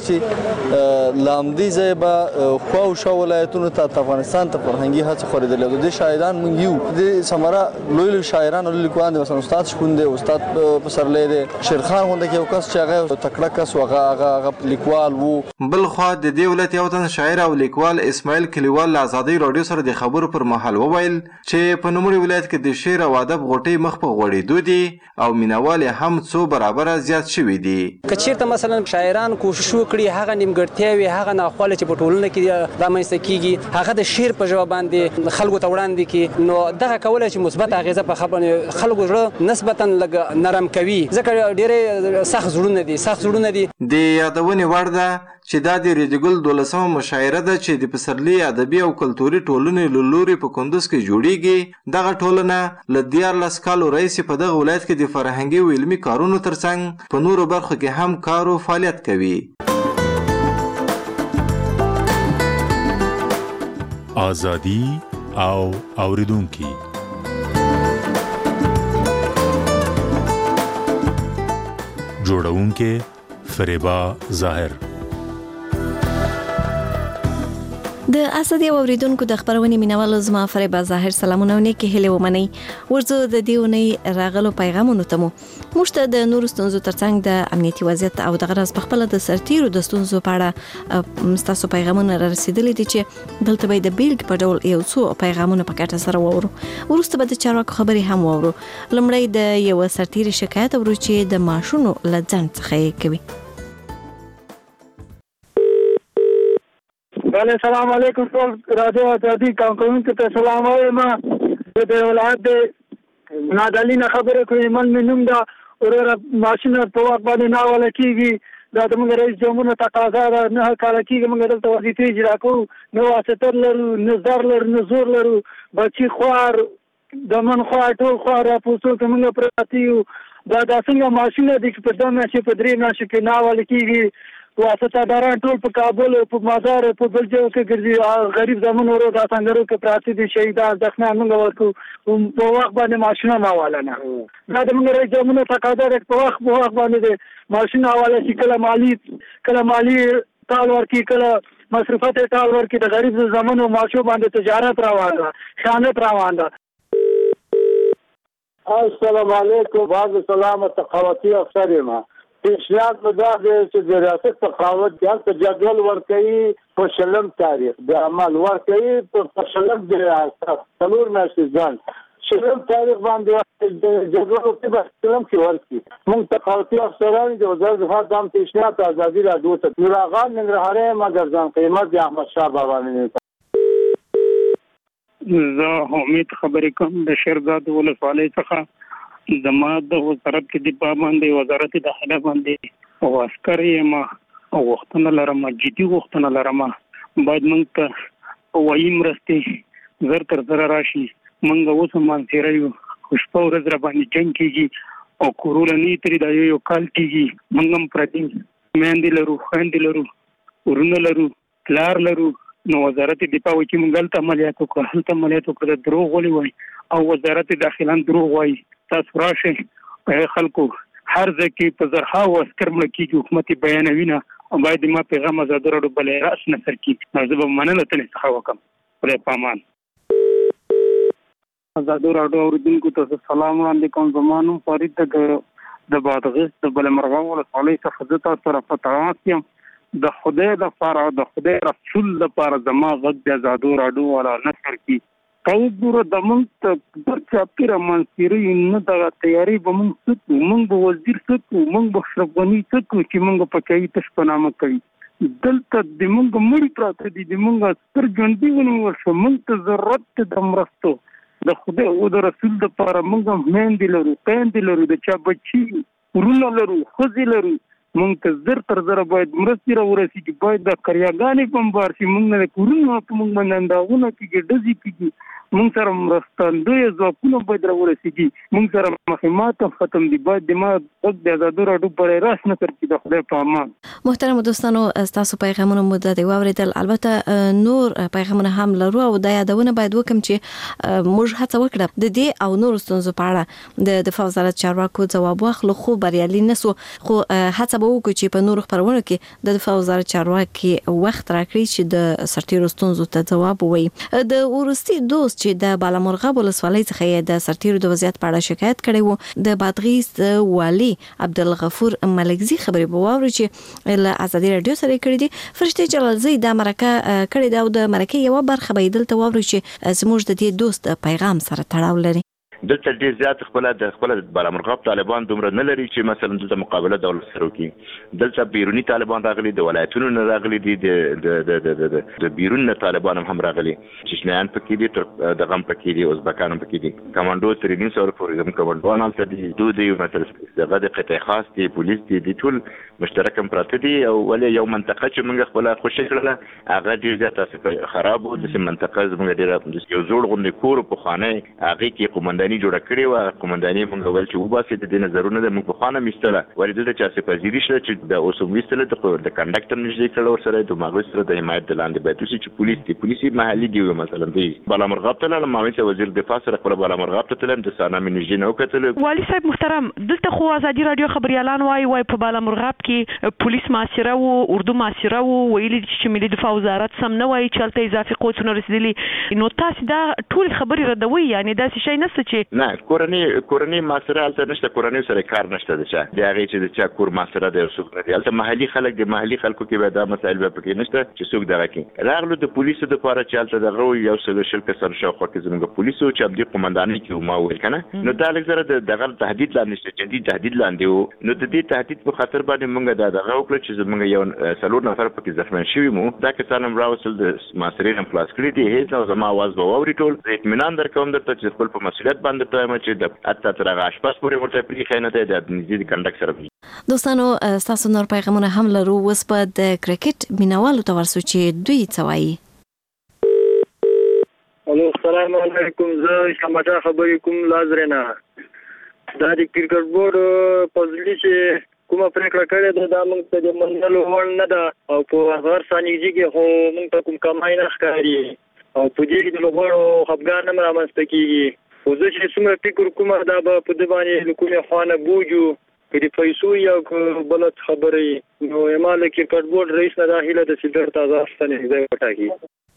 چې له همدې ځایه به خوا او شا ولایتونو ته افغانستان ته فرهنګي هڅې خورېدلې. د دې شاعران موږ یو د ثمره لوی لوی شاعران او لیکوالان دي، مثلا استاد شپون دی، استاد پسرلی دی، شیرخان غونډه کې یو کس چې هغه تکړه کس و، هغه هغه لیکوال و. بلخوا د دې ولایت یو تن شاعر او لیکوال اسماعیل کلیوال له ازادۍ راډیو سره د خبرو پر مهال وویل چې په نوموړي ولایت کې د شعر او ادب غوټۍ مخ په غوړېدو دي او مینوال هم څو برابر برابر زیات شوي دي. کچیرته مثلا شاعران کوشش وکړي هغه نیمګړتیاوي هغه ناخواله چې په ټولنه کې رامنځته کیږي هغه د شعر په ژبه باندې خلکو ته وړاندې کړي نو دغه کولای چې مثبت اغیزه په خبره خلکو زړه نسبتا لږ نرم کوي ځکه ډېر سخت زړونه دي سخت زړونه دي. د یادونې وړ ده چې دا د ریډګل دولسمه مشاعره ده چې د پسرلي ادبي او کلتوري ټولنې له لوري په کندوز کې جوړیږي. دغه ټولنه له دیارلس کالو راهیسې په دغه ولایت کې د فرهنګي او علمي کارونو ترڅنګ په نورو برخو کې هم کار او فعالیت کوي. آزادي او اوریدونکي جوړونکي فریبا ظاهر. د اسدي اوریدونکو د خبرونې مینوالو زما فریبا ظاهر سلامونه نیکه هله ومني ورزو د دیونی راغلو پیغامونو تمو مشته د نور ستونزو ترڅنګ د امنیتي وضعیت او د غرض په خپل د سرتیرو د ستونزو په اړه مستاسو پیغامونه را رسیدلې دي چې دلته به د بیلګ په ډول یو څو پیغامونه په کټه سره وورو ورسته به د چارواکو خبري هم وورو. لمړی د یو سرتیر شکایت ورو چې د ماشونو لځن څخه کوي. السلام علیکم ټول رادیو اتحادی کارکونکو ته سلام وایم. د ولایت د نادالینه خبره کوي من منوم دا ورور ماشین په وخت باندې ناوله کیږي دا د موږ رئیس جمهور تقاضا ده نه کار کیږي موږ دلته وظیفې اجرا کوو نو واسطه لرو نظر لرو نزور لرو بچی خوار د من خوار ټول خوار پوسو ته موږ پراتیو دا د څنګه ماشین دي چې په دمه چې په درې نشه کې ناوله کیږي واسطه داران ټول په کابل او په مزار په بلجو کې ګرځي غریب زمون ورو د څنګهرو کې پراتی دي شهیدان ځخنه موږ ورکو په وخت باندې ماشینه ماواله نه دا د موږ رئیس جمهور تقاضا ده په وخت په وخت باندې ماشینه حواله شي کله مالی کله مالی ټال ورکی کله مصرفات ټال ورکی د غریب زمون او ماشو باندې تجارت روان ده خیانت روان ده. السلام علیکم باز سلامت قوتی افسر ما پیشنهاد به دا دی چې د ریاست تقاوت دلته جدول ورکوي په شلم تاریخ د عمل ورکوي په شلم د ریاست څلور میاشتې ځان شلم تاریخ باندې جدول کې به شلم کې ورکوي. موږ تقاوتي افسران د وزارت دفاع دام پیشنهاد ازادي راډیو ته نور آغا ننګرهاري مګر ځان قیمت د احمد شاه بابا نه زه امید خبرې کوم د شیرزاد ولسوالۍ څخه زما د وزارت کې د پابندي وزارت داخله باندې او عسکري ما او وختونه لرم جدي وختونه لرم باید موږ ته وایم راسته زر تر زر راشي موږ اوس هم تیریو خوشپو ورځ را باندې جنگ کیږي او کورولنی تری د یو کال کیږي موږ هم پردي مېندې لرو خويندې لرو ورونه لرو پلار لرو نو وزارت دفاع چې موږ ته عملیات وکړو هلته عملیات وکړو دروغ ولي وای او وزارت داخله دروغ وای تاسو راشه خلکو هر ځکه په زرها او عسكر مړ کیږي حکومت بیانوي نه او باید ما پیغام آزاد راډو بلې راس نصر کی زه به مننه ته څخه وکم پر پامان آزاد راډو اوریدونکو ته سلام علیکم زمانو فرید د د بادغیس د بلمرغه ولسوالۍ څخه د تاسو سره فتاواسیم د خدای د فار او د خدای رسول د پر زما غږ د آزاد راډو ولا نصر کی تاسو د مونږ د چاپیر منصيري نه د تیاری به مونږ څه مونږ به وزیر څه مونږ به شرفغنی څه چې مونږ په کې تاسو په نامه کوي دلته د مونږ مړی پراته دي د مونږ ستر ژوندۍ ونیول شو مونږ ته ضرورت د مرستو د خدای او د رسول د لپاره مونږ مېندې لرو پېندې لرو د چا بچي ورونه لرو خوځې لرو مونږ ته زر تر زر باید مرستې راورسېږي باید د کریاګانې په مبار شي مونږ نه کورونه په مونږ باندې انداغونه کېږي ډزې کېږي مونږ سره مرستندوی ځواکونه باید راورسېږي مونږ سره مخیمات ختم دي باید د ما وخت د آزادو راډیو بلې راس نه تر کې د خدای په امان. محترم دوستانو تاسو پیغامونه مو د واوریدل البته نور پیغامونه هم لرو او د یادونه باید وکم چې موږ هڅه وکړو د دې او نور ستونزو په اړه د دفاع وزارت چارواکو ځواب واخلو خو بریالي نسو خو هڅه به وکړو چې په نور خبرونه کې د دفاع وزارت چارواکي وخت راکړي چې د سرتیرو ستونزو ته ځواب ووایي. د ورستي دوست چې د بالامرغه ولسوالۍ څخه د سرتیرو د وضعیت په اړه شکایت کړي وو د بادغیس والی عبدالغفور ملکزی خبري بواوري چې له ازادي رادیو سره کړي دي فرشته جلالزی د مرکه کړي دا او د مرکه یو برخه به دلته واوري چې زموږ د دې دوست پیغام سره تړاو لري. دلته ډیر زیات خپل د خپل بالامرغاب طالبان دومره نه لري چې مثلا دلته مقابله دولت سره وکړي. دلته بیرونی طالبان راغلي، د ولایتونو نه راغلي دي، د د د بیرون نه طالبان هم راغلي، چشمیان پکې دي، د غم پکې دي، ازبکان پکې دي، کمانډو ترېنین سره فورزم کمانډوان هم ته دي، دوی دي مثلا دغه د قطاع خاص دي، پولیس دي، د ټول مشترک هم پراته دي. او ولې یو منطقه چې موږ خپل خوشی کړله هغه ډیر زیات خراب و. د منطقه زموږ ډیر یو زوړ غونډې کور په خانه هغه کې قومنداني جوړه کړې و. قومنداني موږ ول چې وباسي د دې نظرونه د موږ په خانه میستله ولې دلته چې څه پذیری شله چې د اوسم میستله د کنډکټر نشي کړل ور سره د ماغوي سره د حمایت د لاندې باید چې پولیس دي پولیسي محلي دی مثلا دی بالامرغاب ته لاله ماوي چې وزیر دفاع سره خپل بالامرغاب ته تلم د سانا منجي نو کتل. والي صاحب محترم، دلته خو ازادي رادیو خبريالان وای وای په بالامرغاب کې پولیس معاشره او اردو معاشره او ویلي چې ملي دفاع وزارت سم نه وای چې الته اضافي قوتونه رسیدلي. نو تاسو دا ټول خبري ردوي، یعنی دا څه شي نشته چې نه کورنی کورنی معاشره الته نشته، کورنی سره کار نشته. د چا د هغه چې د چا کور معاشره د څوک نه دی، الته محلي خلک د محلي خلکو کې به دا مسایل به پکې نشته چې څوک دغه کې راغلو. د پولیسو د لپاره چې الته دغه یو څه شل کسان شاوخوا کې زموږ پولیسو چې ابدي قومنداني کې ما ویل کنه نو دا لږ زره دغه تهدید لاندې شته، جدي تهدید لاندې وو. نو د دې تهدید په خاطر باندې موږ دا دغه وکړو چې زموږ یو څلور نفر پکې زخمي شوي مو. دا کسان هم راوصل د معاصرین هم خلاص کړي دي. هیڅ نو زما आवाज به واوري ټول. زه اطمینان درکوم درته چې خپل په مسؤلیت باندې ته چې د اته تر هغه اشپاس پورې ورته پری خینه ته د نږدې کنډک سره. دوستانو تاسو نور پیغامونه هم لرو. اوس په د کرکټ مینوالو ته ورسو چې دوی څه وایي. الو السلام علیکم، زه شماجه خبرې کوم لازرنه. دا د کرکټ بورډ په ځلی چې کومه پریکړه کړې ده دا موږ ته د منلو وړ نه ده او په هر ثانیه کې خو موږ ته کوم کمای نه ښکاري او په دې کې د لوبغاړو خپګان هم رامنځته کېږي. خو زه چې څومره فکر کوم دا به په دې باندې له کومې خوا نه بوجو که د پیسو یا بلد خبرې نو یما له کرکټ بورډ رئیس نه دا هیله ده چې درته ازاد ستنې ځای وټاکي.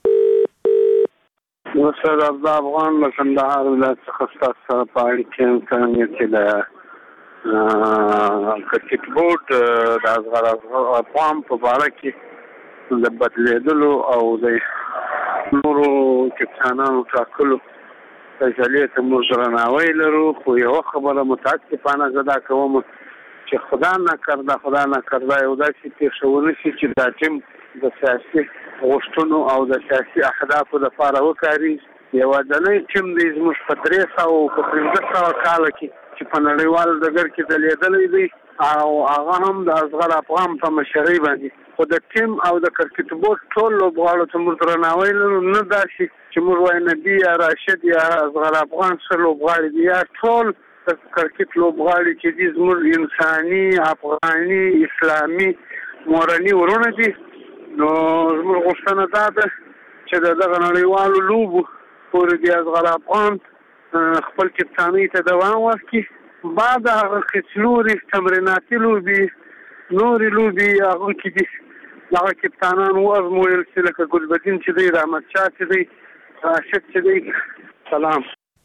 استاد عبد افغان له کندهار ولایت څخه ستاسو سره په اړیکه کې چې د کرکټ بورډ د اصغر افغان په اړه کې د بدلیدلو او د نورو کپتانانو ټاکلو فیصلې ته موږ درناوی لرو. خو یو خبره متاسفانه زه دا کوم چې خدا نه کرده خدا نه کرده یو داسې پېښونه شي چې دا ټیم د سیاسي غوښتنو او د سیاسي اهدافو لپاره وکاري. یوازینی ټیم دی زموږ په درې سوه په پنځه سوه کاله کې چې په نړیوال ډګر کې ځلېدلی دی او هغه هم د اصغر افغان په مشرۍ باندې. خو د ټیم او د کرکټ بورډ ټول لوبغاړو ته موږ درناوی لرو. نه داسې چې موږ وایو نبي یا راشد یا اصغر افغان څه لوبغاړي دي یا ټول د کرکټ لوبغاړي چې دي زموږ انساني افغاني اسلامي مورني ورونه دي. نو زموږ غوښتنه دا ده چې د دغه نړیوالو لوبو پورې د اصغر افغان خپل کپتانۍ ته دوام ورکړي. بعد هغه کې نورې تمریناتي لوبې نورې لوبې هغه کې دي دغه کپتانان وازمویل چې لکه ګلبدین چې دی، رحمت شاه چې دی، راشد چې دی. سلام.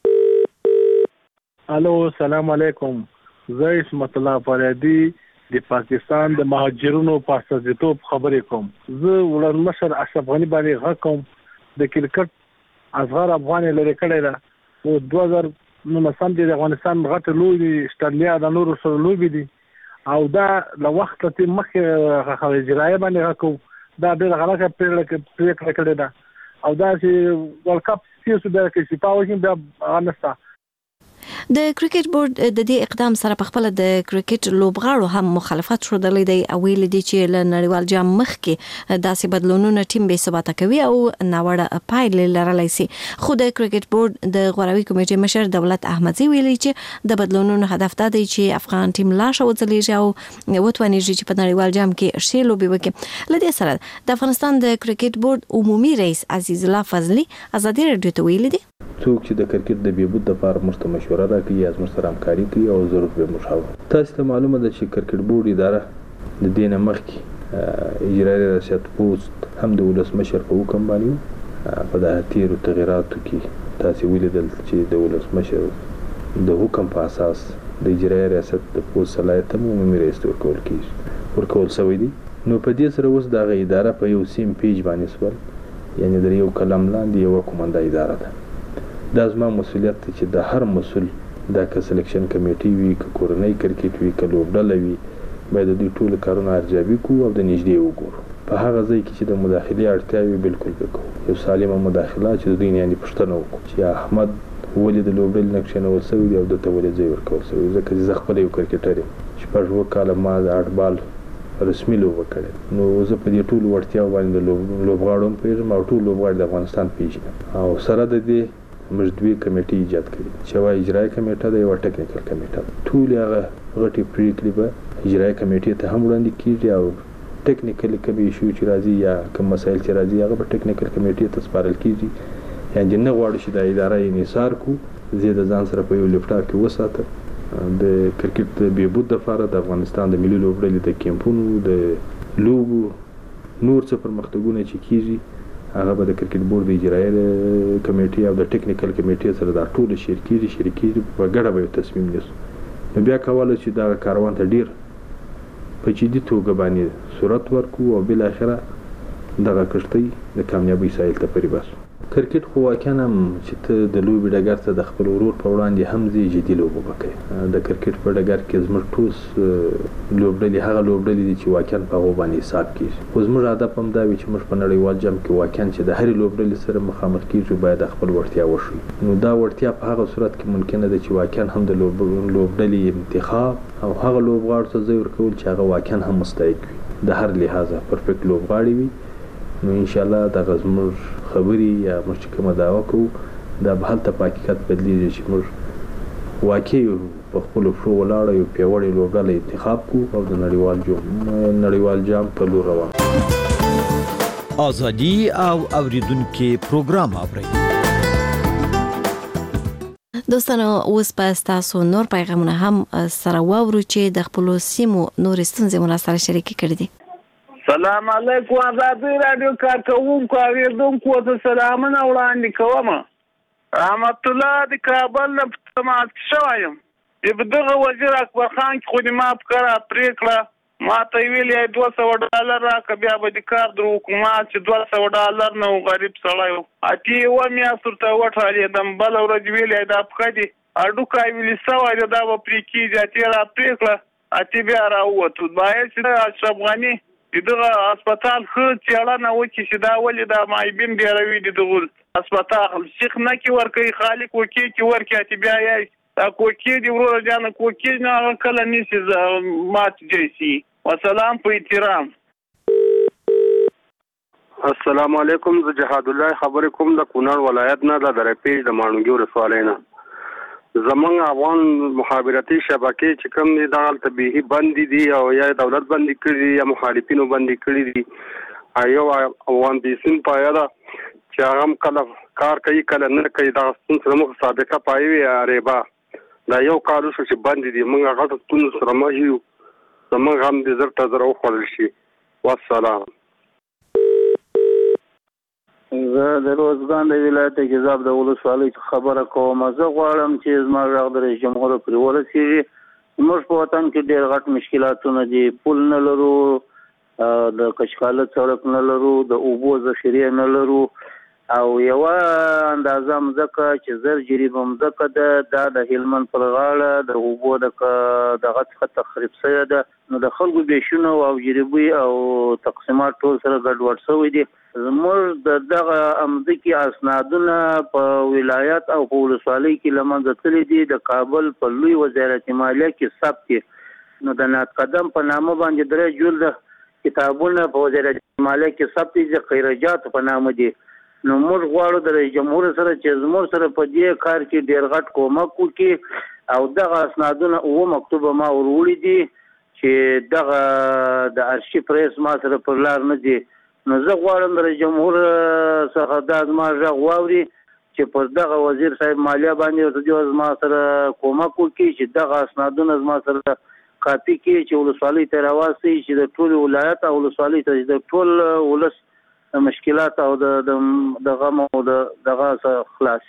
الو السلام علیکم، زه اسمت الله فریدي د پاکستان د مهاجرونو په استازیتوب خبرې کوم. زه ولرمشر اشرف غني باندې غږ کوم. د کرکټ اصغر افغان لري کړی ده او دوه هزار نولسم د افغانستان غټ لوی استرالیا د نورو سره لوبي دي او دا له وخت ته مخکې خو اجرایه باندې غږ کوم. دا ډېر غلطه پریکړه کړې ده او دا چې ورلد کپ سیاسو د کې سپاوي کې بیا انستا. د کرکټ بورډ د دې اقدام سره په خپل د کرکټ لوبغاړو هم مخالفت شو درلې دی او ویل دي چې له نړیوال جام مخکې داسې بدلونونه ټیم به ثبات کوي او ناوړه پایلې لرلای شي. خو د کرکټ بورډ د غوراوي کمیټې مشر دولت احمدزي ویلي چې د بدلونونو هدف دا دی چې افغان ټیم لا شو ځلېږي او وټونیږي چې په نړیوال جام کې شې لوبي وکړي. لدې سره د افغانستان د کرکټ بورډ عمومي رئیس عزیز الله فضلي ازادي رادیو ته ویلي دي څوک چې د کرکټ د بهبود لپاره موږ مشوره راکړي یا موږ سره همکاري کوي او ضرورت به موږ حاول. تاسو ته معلومه ده چې کرکټ بورډ اداره د دې نه مخکې اجرایي ریاست پوسټ هم د ولسمشر په حکم باندې په دغه تیرو تغیراتو کې تاسو ولیدل چې د ولسمشر د حکم په اساس د اجرایي ریاست د پوسټ صلاحیت هم عمومي رئیس ورکول کیږي ورکول شوی دی. نو په دې سره اوس دغه اداره په یو سیم پیج باندې سول، یعنی د یو کلم لاندې یو کومنده اداره ده. دا زما مسؤلیت دی چې د هر مسؤل دا که سلیکشن کمیټي وي که کورنۍ کرکټ وي که لوبډله وي باید د دوی ټولو کارونه ارزیابي کړو او د نږدې وګورو. په هغه ځای کې چې د مداخلې اړتیا وي بالکل وکړو یو سالمه مداخله چې د دوی نه یعنې پوښتنه وکړو چې احمد ولې د لوبډلې نه کښېنول شوی دی او ده ته ولې ځای ورکول شوی ځکه چې زه خپله یو کرکټر یم شپږ اووه کاله ما د اټبال رسمي لوبه کړې نو زه په دې ټولو وړتیاو باندې د لوبغاړو هم پوهېږم او ټول لوبغاړي د افغانستان پېژنم او سره د دې موږ دوې کمیټې ایجاد کړي چې یوه اجرایي کمیټه ده یوه ټکنیکل کمیټه ده. ټولې هغه غټې پرېکړې به اجرایي کمیټې ته هم وړاندې کېږي او ټکنیکل کوم ایشو چې راځي یا کوم مسایل چې راځي هغه به ټکنیکل کمیټې ته سپارل کېږي. یعنې نه غواړو چې دا اداره یې انحصار کړو زه د ځان سره په یو لیپټاپ کې وساتم د کرکټ د بهبود دپاره د افغانستان د ملي لوبډلې د کیمپونو د لوبو نور څه پرمختګونه چې کېږي هغه به د کرکټ بورډ د اجرایي کمیټې او د ټکنیکل کمیټې سره دا ټول شیر کېږي شریک کېږي په ګډه به یو تصمیم نیسو. نو بیا کولی چې دغه کاروان ته ډېر په جدي توګه باندې صورت ورکړو او بالاخره دغه کښتۍ د کامیابۍ ساحل ته پرې باسو. کرکټ خو واقعا هم چې ته د لوبې ډګر ته د خپل ورور په وړاندې هم ځې جدي لوبه به کوې. د کرکټ په ډګر کې زموږ ټول لوبډلې هغه لوبډلې دي چې واقعا په هغو باندې حساب کېږي. خو زموږ هدف هم دا وي چې موږ په نړیوال جام کې واقعا چې د هرې لوبډلې سره مخامخ کېږو باید خپل وړتیا وښیو. نو دا وړتیا په هغه صورت کې ممکنه ده چې واقعا هم د لوبډلې انتخاب او هغه لوبغاړو ته ځای ورکول چې هغه واقعا هم مستحق وي د هر لحاظه پرفیکټ لوبغاړي وي. نو انشاءالله دغه زموږ خبرې یا موږ چې کومه دعوه کوو دا به هلته په حقیقت بدلیږي چې موږ واقعي په خپلو پښو ولاړه یو پیاوړې لوبډله انتخاب کړو او د نړیوال نړیوال جام په لور روان. ازادي او اوریدونکو پروګرام اورئ. دوستانو اوس په تاسو نور پیغامونه هم سره واورو چې د خپل سیمو نور ستونزې مو سره شریک کړي دي. سلام علیکم آزادی رادیو کارکوونکو اوریدونکو ته سلامونه وړاندې کوم. رحمت الله د کابل نه تماس شوی یم. په دغه وزیر اکبر خان کې خو دې ما پکړه پرېکړه ما ته یې ویلې دوه سوه ډالر راکړه بیا به د کار در حکومت چې دوه سوه ډالر نه و غریب سړی و اتې یوه میاشت ورته وټالېدم بله ورځ ویلې دا پښه دي هډوکی ویلې سوی دی دا به پرې کېږي اتې را پرېکړه اتې بیا راووتو باید چې اشرف غني دغه هسپتال ښه څېړنه وکړي چې دا ولې دا معیبین ډېروي دي دغه هسپتال سیخ نه کې ورکوي خالي کوکې کې ورکړي اتې بیا یې دا کوکې دي وروره جانه کوکې نه هغه کله نیسي مات جیسي. وسلام په احترام. السلام علیکم زه جهاد الله خبرې کوم د کونړ ولایت نه د درپېج د ماڼوګي ولسوالۍ نه. زمونږ افغان مخابراتي شبکې چې کوم دي دغه طبیعي بندي دي او یا دولت بندي کړي دي یا مخالفینو بندي کړي دي. یو افغان بیسین پایه ده چې هغه هم کله کار کوي کله نه کوي دغه ستونزې سره موږ سابقه پایې وي اریبا دا یو کال وشو چې بندي دي موږ هغه ته ستونزو سره مخ یو زمونږ هم دې زر ته زر وخوړل شي. والسلام. زه د روزګان د ولایت ګیزاب د ولسوالۍ خبره کوم. زه غواړم چې زما غږ د رئیس جمهور پرې ورسېږي. زموږ په وطن کې ډېر غټ مشکلاتونه دي. پل نه لرو د کچکاله سړک نه لرو د اوبو ذخیرې نه لرو او یوه اندازه مځکه چې زر جریبه مځکه ده دا د هلمند پر غاړه د اوبو دغه څخه تخریب شوې ده. نو د خلکو بیشونه او جریبې او تقسیمات ټول سره ګډوډ شوي دي. زموږ د دغه امځکې اسنادونه په ولایت او په ولسوالۍ کې له منځه تللي دي. د کابل په لوی وزارت مالیه کې ثبت دي. نو د نات قدم په نامه باندې درې جلده کتابونه په وزارت مالیه کې ثبت دي چې خیرجات په نامه دي. نو موږ غواړو د رئیس جمهور سره چې زموږ سره په دې کار کې ډېر غټ کومک وکړي او دغه اسنادونه اوه مکتوبه ما وروړي دي چې دغه د ارشیف رئیس ما سره پر لار نه دي. نو زه غواړم د رئیس جمهور څخه دا زما غږ واوري چې پر دغه وزیر صاحب مالیه باندې ورته زما سره کومک وکړي چې دغه اسنادونه زما سره کاپي کړي چې ولسوالۍ ته راواستي چې د ټول ولایت او ولسوالۍ ته د ټول ولس مشکلات او د غم او دغه خلاص.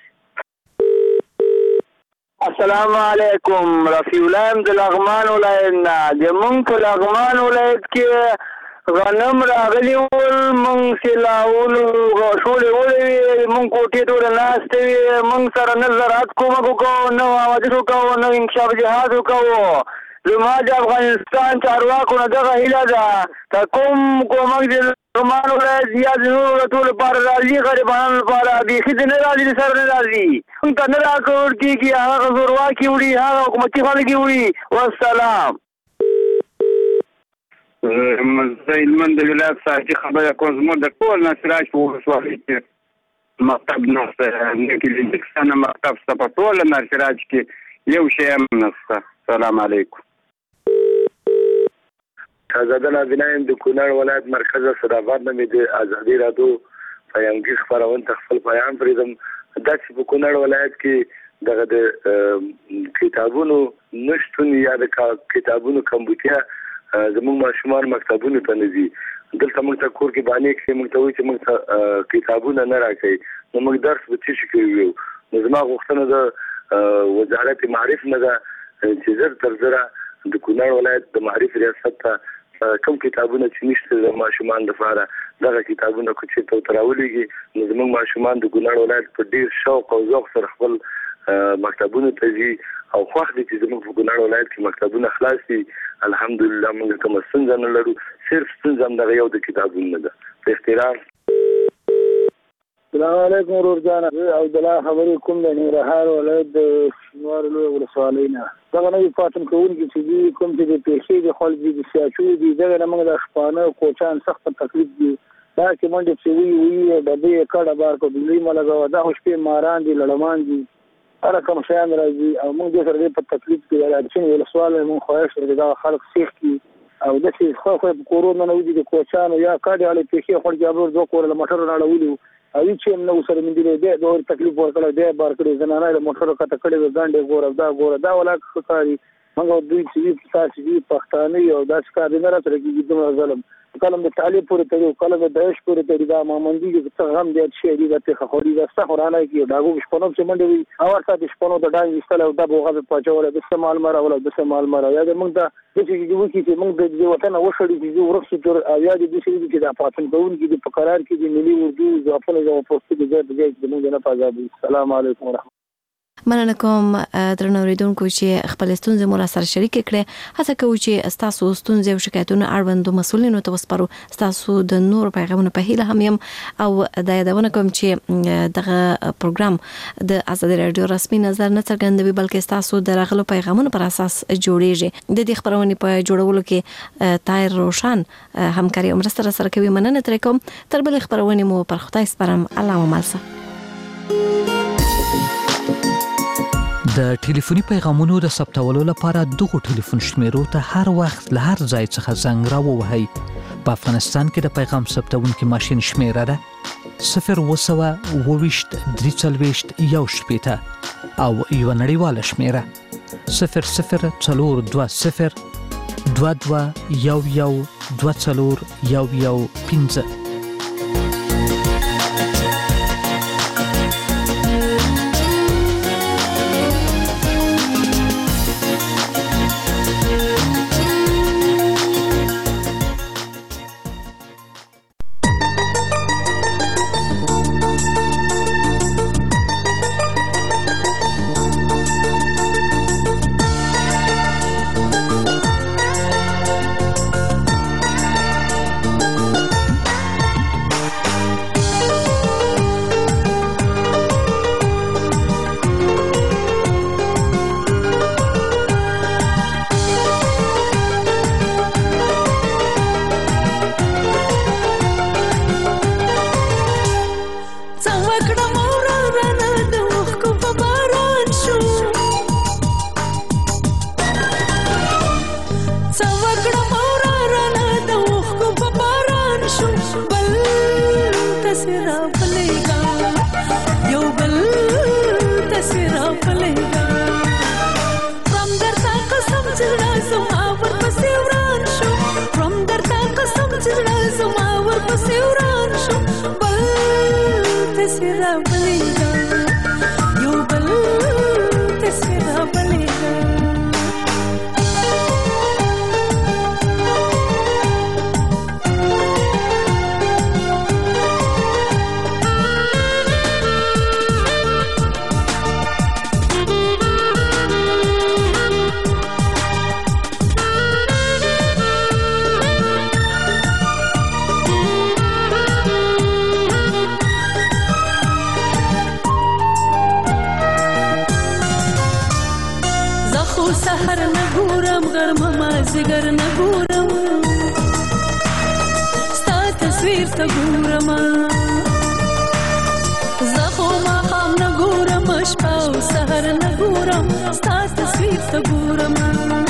السلام علیکم. رفیع الله د لغمان ولایت نه د مونږ په لغمان ولایت کې غنم راغلی ول مونږ سیلاولو شولې ولې مونږ کوټې ته ناستې وې مونږ سره نه زراعت کومه وکړو نه عوض وکړو نه انکشاف جهاد وکړو زما د افغانستان چارواکو نه دغه هیله ده که کوم کومک د لغمان ولایت یا د نورو ټولو لپاره راځي غریبانو لپاره بیخي د نه راځي د سره نه راځي موږ ته نه راکول کېږي هغه زورواکي وړي هغه حکومتي خلک وړي والسلام. زه هلمند د ولایت صاحبي خبره کوم زموږ د ټول ناصراج په ولسوالۍ کې مکتب نشته نه کلینیک شته نه مکتب شته په ټول ناصراج کې یو شی هم نشته. سلام علیکم. شهزاده نازنین د کونړ ولایت مرکز صداقت نه مې د ازادي راډیو پیغامګي خپرونه خپل پیغام پرېږدم. داسې په کونړ ولایت کې دغه د کتابونو نشتون یا د کتابونو کمبودیا زموږ ماشومان مکتبونو ته نه ځي. دلته موږ ته کور کې باندې کې موږ ته وایي چې موږ ته کتابونه نه راکوي نو موږ درس به څه شي کوي. نو زما غوښتنه د وزارت معارف نه ده چې زر تر زره د کونړ ولایت د معارف ریاست ته کوم کتابونه چې نشته د ماشومان لپاره دغه کتابونه کو چې ته راولېږي نو زموږ ماشومان د کونړ ولایت په ډیر شوق او ذوق سره خپل مکتبونه ته ځي او خوښ دي چې زموږ په کونړ ولایت کې مکتبونه خلاص دي. الحمدلله موږ کوم ستونزه نه لرو صرف ستونزه هم دغه یو د کتابونه ده. په احترام. السلام علیکم ورور جان عبدالله خبرې کوم د ننګرهار ولایت د شینوار لوی ولسوالۍ نه. دغه نوي پاتون کوونکي چې دي کوم چې د پیښې د خلک دي د سیاچو دي دغه نه موږ د شپانه کوچان سخت تکلیف دي دا چې منډې چې وی وی ډبې کډه بار کو دلی ملګو دا شپې ماران دي لړمان دي هر کوم شیان راځي او موږ د سره په تکلیف کې راځي ولسوالۍ موږ خواهش لرو دا خلک سیخ کی او د څه خو خو کورونا نو دي د کوچانو یا کډه علي پیښې خلک جابر دوه کور له موټر راړولو او چې نو سره مې دي د ډېر تکلیف ورکړل دی بار کړی زنانه له موټر کته کړي ګاندې ګور دا ګور دا ولا ښکاری موږ دوی چې تاسو دي پښتانه یو دا ښکار نه راځي چې دومره ظلم کلم د تعلیب پورې تړي کلم د داعش پورې تړي دا مامندي چې هم دې شي دي د خوري دا څخورانه کې دا ګو شپونو چې منډي وي او ورته د شپونو د ډای وستل او د بوغه په چاوله د استعمال مر او د استعمال مر یا د موږ د چې د وکی چې موږ د وطن وشړي چې ورخص تر یا د دې چې د پاتن کوون کې د قرار کې د ملي اردو ځواپونه د پوسټ د ځای د موږ نه پازابي. السلام علیکم ورحمت مننه کوم درنو اوریدونکو چې خپل ستونزې مو سره شریک کړئ. هڅه کوو چې تاسو ستونزې او شکایتونه اړوندو مسولینو ته وسپارو. تاسو د نور پیغامونه په هیله هم يم او د یادونه کوم چې دغه پروګرام د ازادي رادیو رسمي نظر نه څرګندوي بلکې تاسو د راغلو پیغامونو پر اساس جوړیږي. د دې خبرونه په جوړولو کې تایر روشن همکاري او مرسته سره کوي. مننه تر کوم تر بل خبرونه مو پر خدای سپارم. الله مالسه. د ټلیفوني پیغامونو د ثبتولو لپاره دغه ټلیفون شمیرو ته هر وخت له هر ځای څخه زنګ راووهئ. په افغانستان کې د پیغام ثبتونکي ماشين شمیره ده صفر وسوه اوويشت درې څلويشت یو شپېته او یو نړیواله شمیره صفر صفر څلور دوه صفر دوه دوه یو یو دوه څلور یو یو پنځه. نظر نه ګورم ستا تصویر ته ګورم زه خو ماښام نه ګورم شپه او سحر نه ګورم ستا تصویر ته ګورم